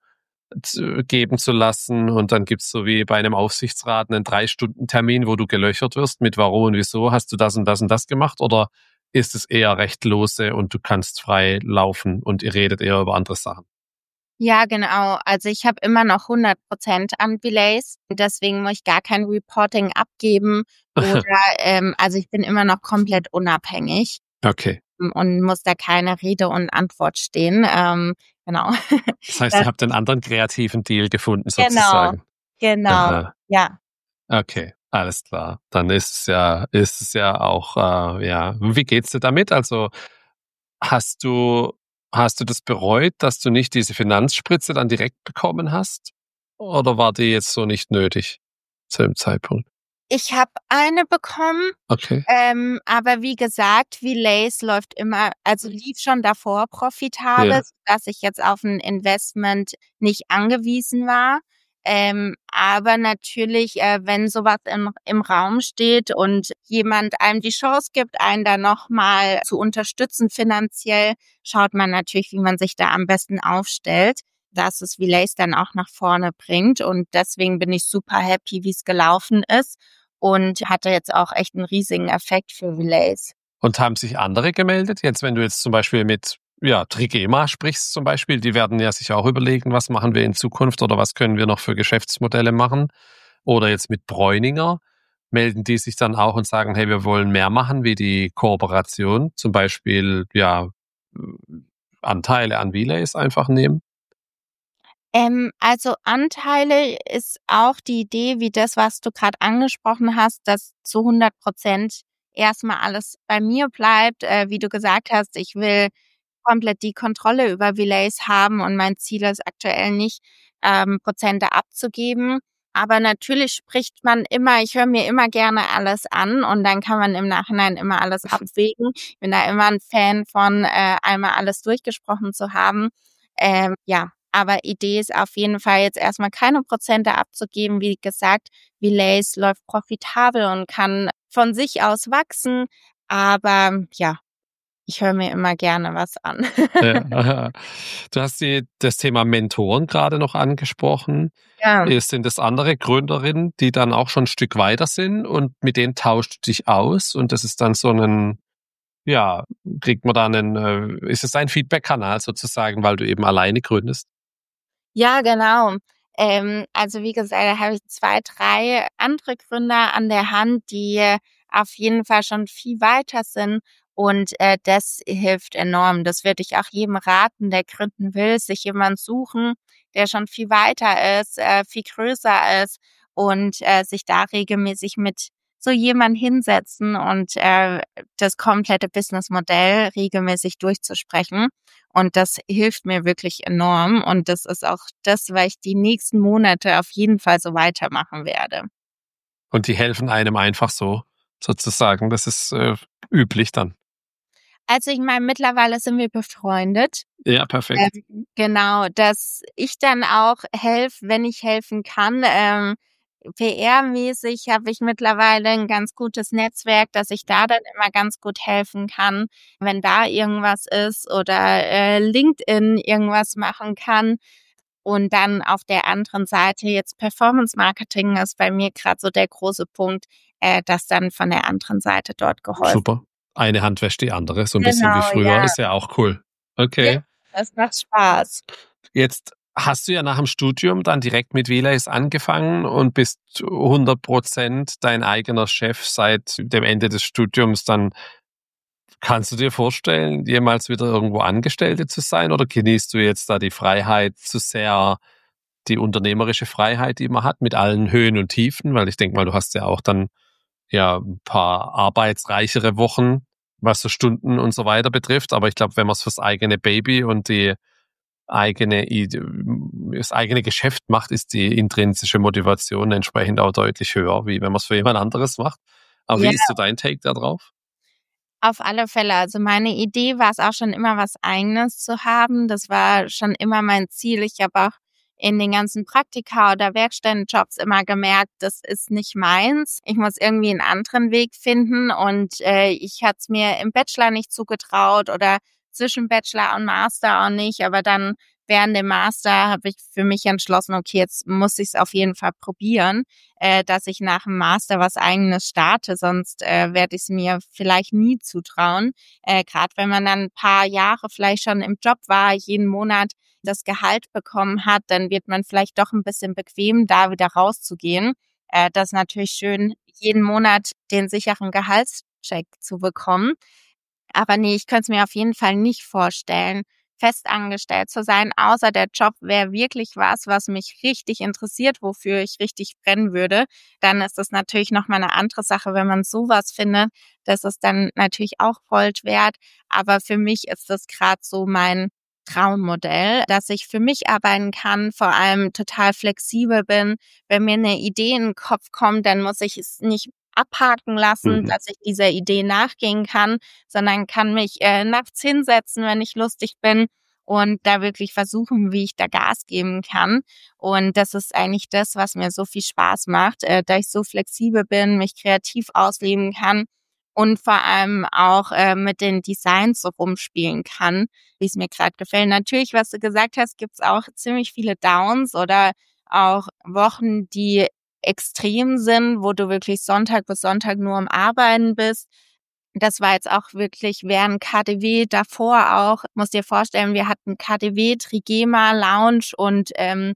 geben zu lassen und dann gibt's so wie bei einem Aufsichtsrat einen 3-Stunden-Termin, wo du gelöchert wirst mit warum und wieso, hast du das und das und das gemacht, oder ist es eher recht lose und du kannst frei laufen und ihr redet eher über andere Sachen? Ja, genau. Also, ich habe immer noch 100% an Villays, deswegen muss ich gar kein Reporting abgeben oder, also, ich bin immer noch komplett unabhängig Okay. und muss da keine Rede und Antwort stehen. Genau. Das heißt, ihr Das habt einen anderen kreativen Deal gefunden genau, sozusagen. genau, Aha. ja. Okay, alles klar. Dann ist es ja auch, ja. Wie geht's dir damit? Also, hast du hast du das bereut, dass du nicht diese Finanzspritze dann direkt bekommen hast? Oder war die jetzt so nicht nötig zu dem Zeitpunkt? Ich habe eine bekommen, Okay. aber wie gesagt, Villays lief schon davor profitabel, Ja. dass ich jetzt auf ein Investment nicht angewiesen war. Aber natürlich, wenn sowas im Raum steht und jemand einem die Chance gibt, einen da noch mal zu unterstützen finanziell, schaut man natürlich, wie man sich da am besten aufstellt, dass es Villays dann auch nach vorne bringt. Und deswegen bin ich super happy, wie es gelaufen ist und hatte jetzt auch echt einen riesigen Effekt für Villays. Und haben sich andere gemeldet? Jetzt, wenn du jetzt zum Beispiel mit, ja, Trigema sprichst zum Beispiel, die werden ja sich auch überlegen, was machen wir in Zukunft oder was können wir noch für Geschäftsmodelle machen? Oder jetzt mit Bräuninger, melden die sich dann auch und sagen, hey, wir wollen mehr machen, wie die Kooperation, zum Beispiel, ja, Anteile an Relays einfach nehmen? Also Anteile ist auch die Idee, wie das, was du gerade angesprochen hast, dass zu 100% erstmal alles bei mir bleibt. Wie du gesagt hast, ich will komplett die Kontrolle über Villays haben und mein Ziel ist aktuell nicht, Prozente abzugeben. Aber natürlich spricht man immer, ich höre mir immer gerne alles an und dann kann man im Nachhinein immer alles abwägen. Ich bin da immer ein Fan von, einmal alles durchgesprochen zu haben. Ja, Aber Idee ist auf jeden Fall jetzt erstmal keine Prozente abzugeben. Wie gesagt, Relays läuft profitabel und kann von sich aus wachsen. Aber ja, ich höre mir immer gerne was an. Ja. Du hast das Thema Mentoren gerade noch angesprochen. Ja. Sind es andere Gründerinnen, die dann auch schon ein Stück weiter sind und mit denen tauscht du dich aus und das ist dann so ein, ja, kriegt man dann ist es ein Feedback-Kanal sozusagen, weil du eben alleine gründest? Ja, genau. Also wie gesagt, da habe ich 2, 3 andere Gründer an der Hand, die auf jeden Fall schon viel weiter sind und das hilft enorm. Das würde ich auch jedem raten, der gründen will, sich jemand suchen, der schon viel weiter ist, viel größer ist und sich da regelmäßig mit so jemand hinsetzen und das komplette Businessmodell regelmäßig durchzusprechen. Und das hilft mir wirklich enorm. Und das ist auch das, weil ich die nächsten Monate auf jeden Fall so weitermachen werde. Und die helfen einem einfach so, sozusagen. Das ist üblich dann. Also ich meine, mittlerweile sind wir befreundet. Ja, perfekt. Genau, dass ich dann auch helfe, wenn ich helfen kann. PR-mäßig habe ich mittlerweile ein ganz gutes Netzwerk, dass ich da dann immer ganz gut helfen kann, wenn da irgendwas ist oder LinkedIn irgendwas machen kann. Und dann auf der anderen Seite jetzt Performance Marketing ist bei mir gerade so der große Punkt, dass dann von der anderen Seite dort geholfen. Super. Eine Hand wäscht die andere, so ein bisschen wie Genau, früher. ja. Ist ja auch cool. Ja, Okay. das macht Spaß. Jetzt hast du ja nach dem Studium dann direkt mit Relays angefangen und bist 100% dein eigener Chef seit dem Ende des Studiums. Dann kannst du dir vorstellen, jemals wieder irgendwo Angestellte zu sein oder genießt du jetzt da die Freiheit zu sehr, die unternehmerische Freiheit, die man hat, mit allen Höhen und Tiefen? Weil ich denke mal, du hast ja auch dann ja ein paar arbeitsreichere Wochen, was so Stunden und so weiter betrifft. Aber ich glaube, wenn man es fürs eigene Baby und das eigene Geschäft macht, ist die intrinsische Motivation entsprechend auch deutlich höher, wie wenn man es für jemand anderes macht. Aber Ja, wie ist so dein Take da drauf? auf alle Fälle. Also meine Idee war es auch schon immer, was Eigenes zu haben. Das war schon immer mein Ziel. Ich habe auch in den ganzen Praktika oder Werkstättenjobs immer gemerkt, das ist nicht meins. Ich muss irgendwie einen anderen Weg finden und ich hatte es mir im Bachelor nicht zugetraut oder zwischen Bachelor und Master auch nicht. Aber dann während dem Master habe ich für mich entschlossen, okay, jetzt muss ich es auf jeden Fall probieren, dass ich nach dem Master was Eigenes starte, sonst werde ich es mir vielleicht nie zutrauen. Gerade wenn man dann ein paar Jahre vielleicht schon im Job war, jeden Monat das Gehalt bekommen hat, dann wird man vielleicht doch ein bisschen bequem, da wieder rauszugehen. Das ist natürlich schön, jeden Monat den sicheren Gehaltscheck zu bekommen. Aber nee, ich könnte es mir auf jeden Fall nicht vorstellen, festangestellt zu sein, außer der Job wäre wirklich was mich richtig interessiert, wofür ich richtig brennen würde. Dann ist das natürlich noch mal 'ne andere Sache, wenn man sowas findet. Das ist dann natürlich auch Gold wert. Aber für mich ist das gerade so mein Traummodell, dass ich für mich arbeiten kann, vor allem total flexibel bin. Wenn mir eine Idee in den Kopf kommt, dann muss ich es nicht abhaken lassen, dass ich dieser Idee nachgehen kann, sondern kann mich nachts hinsetzen, wenn ich lustig bin und da wirklich versuchen, wie ich da Gas geben kann. Und das ist eigentlich das, was mir so viel Spaß macht, da ich so flexibel bin, mich kreativ ausleben kann und vor allem auch mit den Designs so rumspielen kann, wie es mir gerade gefällt. Natürlich, was du gesagt hast, gibt's auch ziemlich viele Downs oder auch Wochen, die extrem sind, wo du wirklich Sonntag bis Sonntag nur am Arbeiten bist. Das war jetzt auch wirklich während KaDeWe davor auch. Musst dir vorstellen, wir hatten KaDeWe, Trigema, Lounge und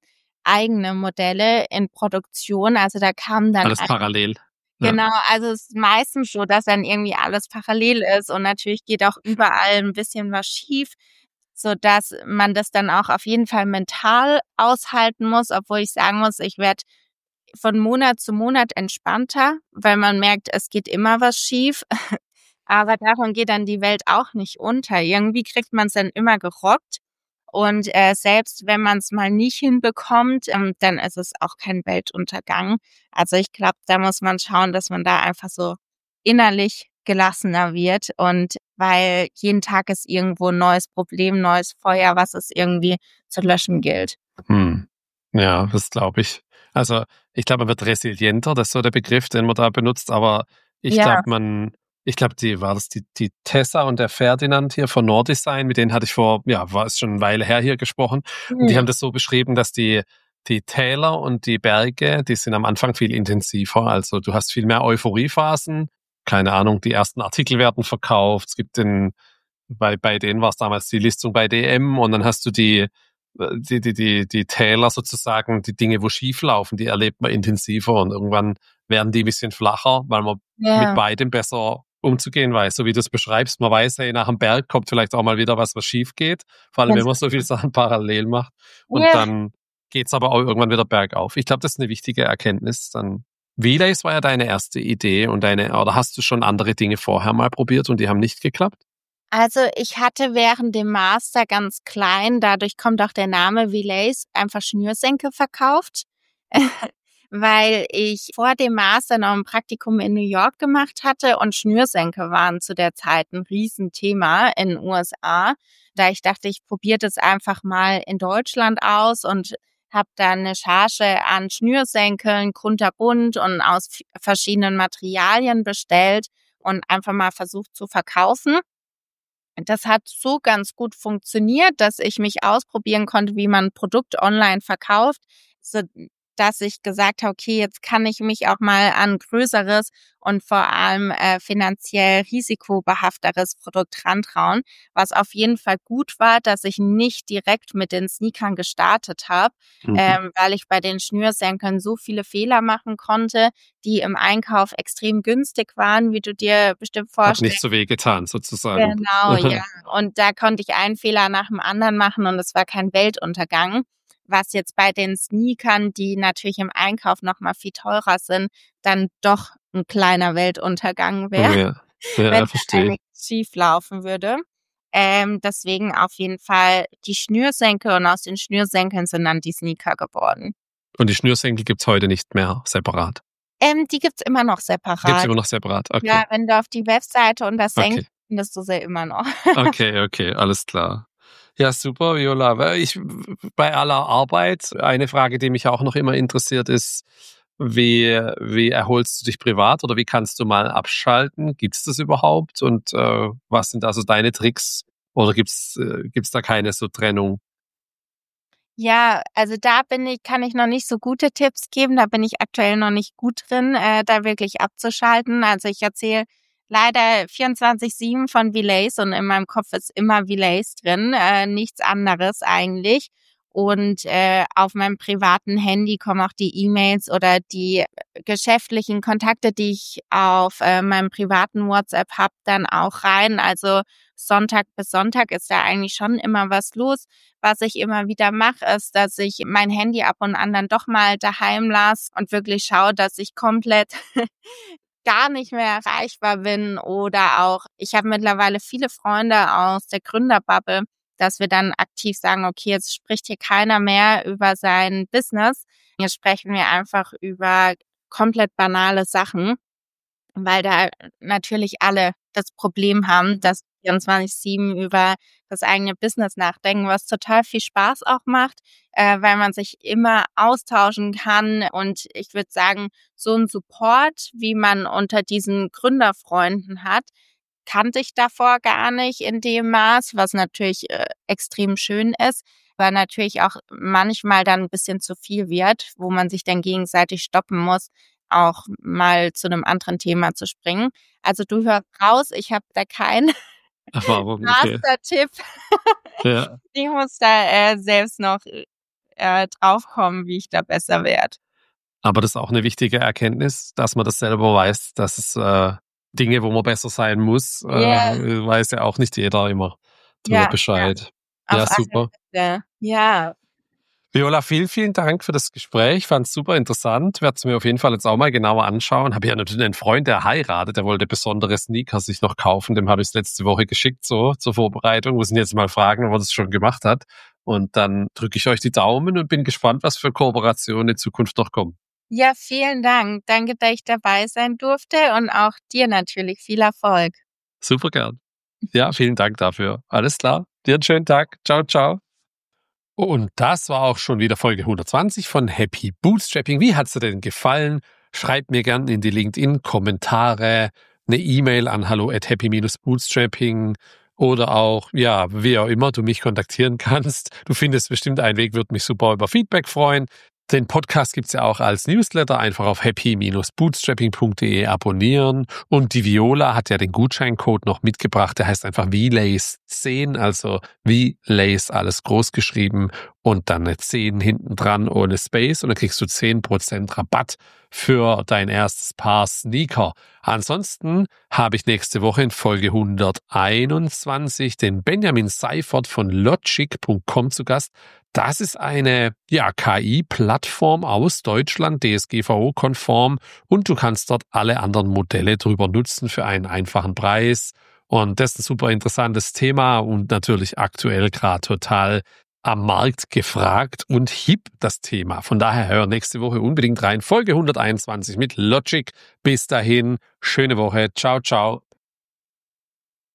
eigene Modelle in Produktion. Also da kamen dann Alles parallel. Ja. genau, also es ist meistens so, dass dann irgendwie alles parallel ist und natürlich geht auch überall ein bisschen was schief, so dass man das dann auch auf jeden Fall mental aushalten muss, obwohl ich sagen muss, ich werde von Monat zu Monat entspannter, weil man merkt, es geht immer was schief. Aber davon geht dann die Welt auch nicht unter. Irgendwie kriegt man es dann immer gerockt. Und selbst wenn man es mal nicht hinbekommt, dann ist es auch kein Weltuntergang. Also ich glaube, da muss man schauen, dass man da einfach so innerlich gelassener wird und weil jeden Tag ist irgendwo ein neues Problem, neues Feuer, was es irgendwie zu löschen gilt. Ja, das glaube ich. Also ich glaube, man wird resilienter, das ist so der Begriff, den man da benutzt, aber ich Ja. glaube, die Tessa und der Ferdinand hier von Nordesign, mit denen hatte ich war es schon eine Weile her hier gesprochen und die haben das so beschrieben, dass die Täler und die Berge, die sind am Anfang viel intensiver, also du hast viel mehr Euphoriephasen, keine Ahnung, die ersten Artikel werden verkauft, es gibt bei denen war es damals die Listung bei DM und dann hast du die Täler sozusagen, die Dinge, wo schief laufen, die erlebt man intensiver und irgendwann werden die ein bisschen flacher, weil man mit beidem besser umzugehen weiß. So wie du es beschreibst, man weiß, hey, nach dem Berg kommt vielleicht auch mal wieder was schief geht, vor allem wenn man so viele Sachen parallel macht und dann geht's aber auch irgendwann wieder bergauf. Ich glaube, das ist eine wichtige Erkenntnis. Dann Relays war ja deine erste Idee oder hast du schon andere Dinge vorher mal probiert und die haben nicht geklappt? Also ich hatte während dem Master ganz klein, dadurch kommt auch der Name Relays, einfach Schnürsenkel verkauft, weil ich vor dem Master noch ein Praktikum in New York gemacht hatte und Schnürsenkel waren zu der Zeit ein Riesenthema in den USA. Da ich dachte, ich probiere das einfach mal in Deutschland aus und habe dann eine Charge an Schnürsenkeln, kunterbunt und aus verschiedenen Materialien bestellt und einfach mal versucht zu verkaufen. Das hat so ganz gut funktioniert, dass ich mich ausprobieren konnte, wie man ein Produkt online verkauft, so dass ich gesagt habe, okay, jetzt kann ich mich auch mal an größeres und vor allem finanziell risikobehafteres Produkt rantrauen. Was auf jeden Fall gut war, dass ich nicht direkt mit den Sneakern gestartet habe, weil ich bei den Schnürsenkeln so viele Fehler machen konnte, die im Einkauf extrem günstig waren, wie du dir bestimmt vorstellst. Hat nicht so weh getan, sozusagen. Genau, ja. Und da konnte ich einen Fehler nach dem anderen machen und es war kein Weltuntergang. Was jetzt bei den Sneakern, die natürlich im Einkauf noch mal viel teurer sind, dann doch ein kleiner Weltuntergang wäre, wenn nichts schief laufen würde. Deswegen auf jeden Fall die Schnürsenkel und aus den Schnürsenkeln sind dann die Sneaker geworden. Und die Schnürsenkel gibt's heute nicht mehr separat? Die gibt's immer noch separat. Gibt's immer noch separat, okay. Ja, wenn du auf die Webseite und das Senkel findest du sie immer noch. Okay, alles klar. Ja, super, Viola. Bei aller Arbeit, eine Frage, die mich auch noch immer interessiert, ist, wie erholst du dich privat oder wie kannst du mal abschalten? Gibt's das überhaupt? Und was sind also deine Tricks? Oder gibt's da keine so Trennung? Ja, also da kann ich noch nicht so gute Tipps geben. Da bin ich aktuell noch nicht gut drin, da wirklich abzuschalten. Also ich erzähle leider 24/7 von Relays und in meinem Kopf ist immer Relays drin, nichts anderes eigentlich. Und auf meinem privaten Handy kommen auch die E-Mails oder die geschäftlichen Kontakte, die ich auf meinem privaten WhatsApp habe, dann auch rein. Also Sonntag bis Sonntag ist da eigentlich schon immer was los. Was ich immer wieder mache, ist, dass ich mein Handy ab und an dann doch mal daheim lasse und wirklich schaue, dass ich komplett gar nicht mehr erreichbar bin. Oder auch, ich habe mittlerweile viele Freunde aus der Gründerbubble, dass wir dann aktiv sagen, okay, jetzt spricht hier keiner mehr über sein Business. Jetzt sprechen wir einfach über komplett banale Sachen, weil da natürlich alle das Problem haben, dass 24/7 über das eigene Business nachdenken, was total viel Spaß auch macht, weil man sich immer austauschen kann. Und ich würde sagen, so ein Support, wie man unter diesen Gründerfreunden hat, kannte ich davor gar nicht in dem Maß, was natürlich extrem schön ist, aber natürlich auch manchmal dann ein bisschen zu viel wird, wo man sich dann gegenseitig stoppen muss, auch mal zu einem anderen Thema zu springen. Also du hörst raus, ich habe da keinen Master-Tipp. Ja. Ich muss da selbst noch draufkommen, wie ich da besser werde. Aber das ist auch eine wichtige Erkenntnis, dass man das selber weiß, dass es Dinge, wo man besser sein muss, weiß ja auch nicht jeder immer drüber Bescheid. Ja, super. Ja. Viola, vielen Dank für das Gespräch. Ich fand es super interessant. Werde es mir auf jeden Fall jetzt auch mal genauer anschauen. Habe ja natürlich einen Freund, der heiratet, der wollte besondere Sneaker sich noch kaufen. Dem habe ich es letzte Woche geschickt, so zur Vorbereitung. Muss ihn jetzt mal fragen, ob er das schon gemacht hat. Und dann drücke ich euch die Daumen und bin gespannt, was für Kooperationen in Zukunft noch kommen. Ja, vielen Dank. Danke, dass ich dabei sein durfte und auch dir natürlich viel Erfolg. Super gern. Ja, vielen Dank dafür. Alles klar. Dir einen schönen Tag. Ciao, ciao. Und das war auch schon wieder Folge 120 von Happy Bootstrapping. Wie hat's dir denn gefallen? Schreib mir gern in die LinkedIn-Kommentare, eine E-Mail an hallo@happy-bootstrapping oder auch, ja, wie auch immer du mich kontaktieren kannst. Du findest bestimmt einen Weg, würde mich super über Feedback freuen. Den Podcast gibt's ja auch als Newsletter, einfach auf happy-bootstrapping.de abonnieren. Und die Viola hat ja den Gutscheincode noch mitgebracht, der heißt einfach VLace10, also VLace, alles groß geschrieben und dann eine 10 hinten dran ohne Space und dann kriegst du 10% Rabatt für dein erstes Paar Sneaker. Ansonsten habe ich nächste Woche in Folge 121 den Benjamin Seifert von logic.com zu Gast. Das ist eine KI-Plattform aus Deutschland, DSGVO-konform, und du kannst dort alle anderen Modelle drüber nutzen für einen einfachen Preis. Und das ist ein super interessantes Thema und natürlich aktuell gerade total am Markt gefragt und hip das Thema. Von daher hör nächste Woche unbedingt rein. Folge 121 mit Logic. Bis dahin, schöne Woche. Ciao, ciao.